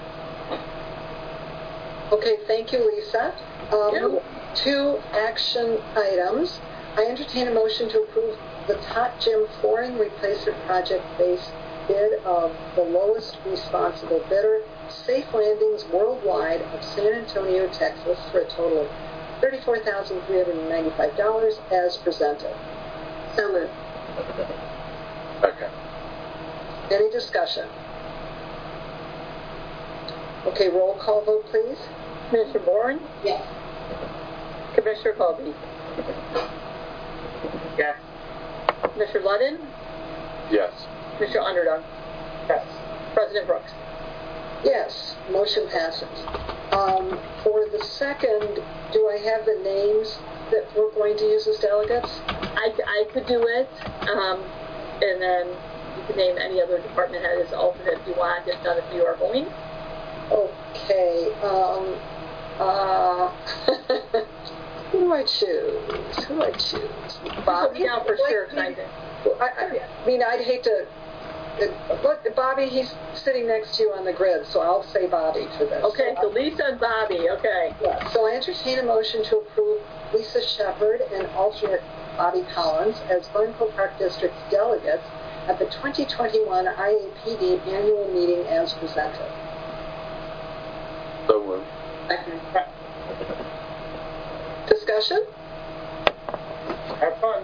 Okay, thank you, Lisa. Um, Yeah. Two action items. I entertain a motion to approve the Tot Gym flooring replacement project base bid of the lowest responsible bidder, Safe Landings Worldwide of San Antonio, Texas, for a total of thirty-four thousand three hundred ninety-five dollars as presented. So moved. Okay. Any discussion? Okay, roll call vote, please. Commissioner Boren? Yes. Commissioner Colby? Yes. Commissioner Ludden? Yes. Commissioner Underdog? Yes. President Brooks? Yes, motion passes. Um, for the second, do I have the names that we're going to use as delegates? I, I could do it, um, and then you can name any other department head as alternate if you want, if not if you are going. Okay. Um, uh, who do I choose? Who do I choose? Bobby? Down for Like sure, me- I think. I, I mean, I'd hate to. Uh, but Bobby, he's sitting next to you on the grid, so I'll say Bobby for this. Okay, so Lisa and Bobby, okay. Yeah, so I entertain a motion to approve Lisa Shepard and alternate Bobby Collins as Glencoe Park District's delegates at the twenty twenty-one I A P D annual meeting as presented. So moved. Discussion? Have fun.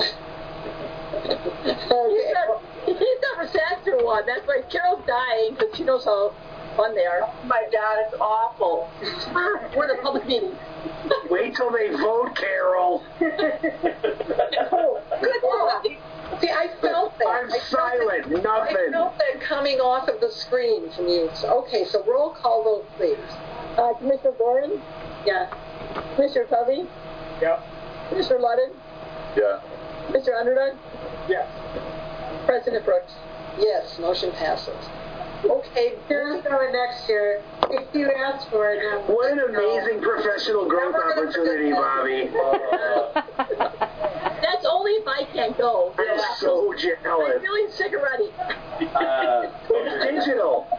Okay. He's never sat through one. That's why Carol's dying, because she knows how fun they are. Oh my God, it's awful. We're in a public meeting. Wait till they vote, Carol. Oh, good Lord. See, I felt that. I'm I felt silent. that, Nothing. I felt that coming off of the screen from you. So, okay, so roll call vote, please. Uh, Commissioner Boren? Yeah. Commissioner Covey? Yep. Commissioner Ludden? Yeah. Mister Underdog? Yes. President Brooks? Yes, motion passes. Okay, Here's going next year. If you ask for it. Um, What an amazing professional growth opportunity, Bobby. That's only if I can't go. I'm so I'm jealous. feeling sick already. Uh, It's digital.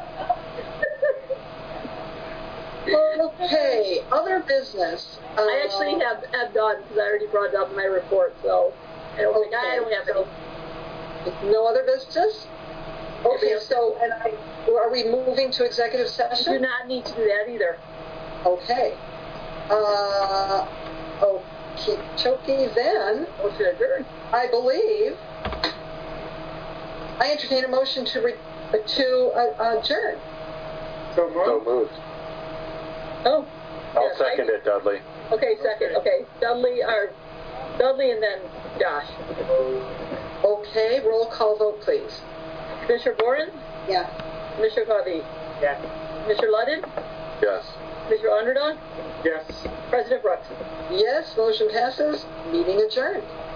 Okay, other business. Uh, I actually have, have done, because I already brought it up in my report, so I don't think, I don't have any. No other business? Okay, so, and I, are we moving to executive You do session? not need to do that either. Okay. Uh, okie dokie then, Motion adjourned. I believe, I entertain a motion to re, to uh, adjourn. So So moved. moved. Oh. I'll yes, second I- it, Dudley. Okay, second, okay. Dudley, or Dudley and then Josh. Okay, roll call vote, please. Commissioner Boren? Yeah. Commissioner Covey? Yes. Commissioner Ludden? Yes. Commissioner Underdog? Yes. President Brooks? Yes, motion passes. Meeting adjourned.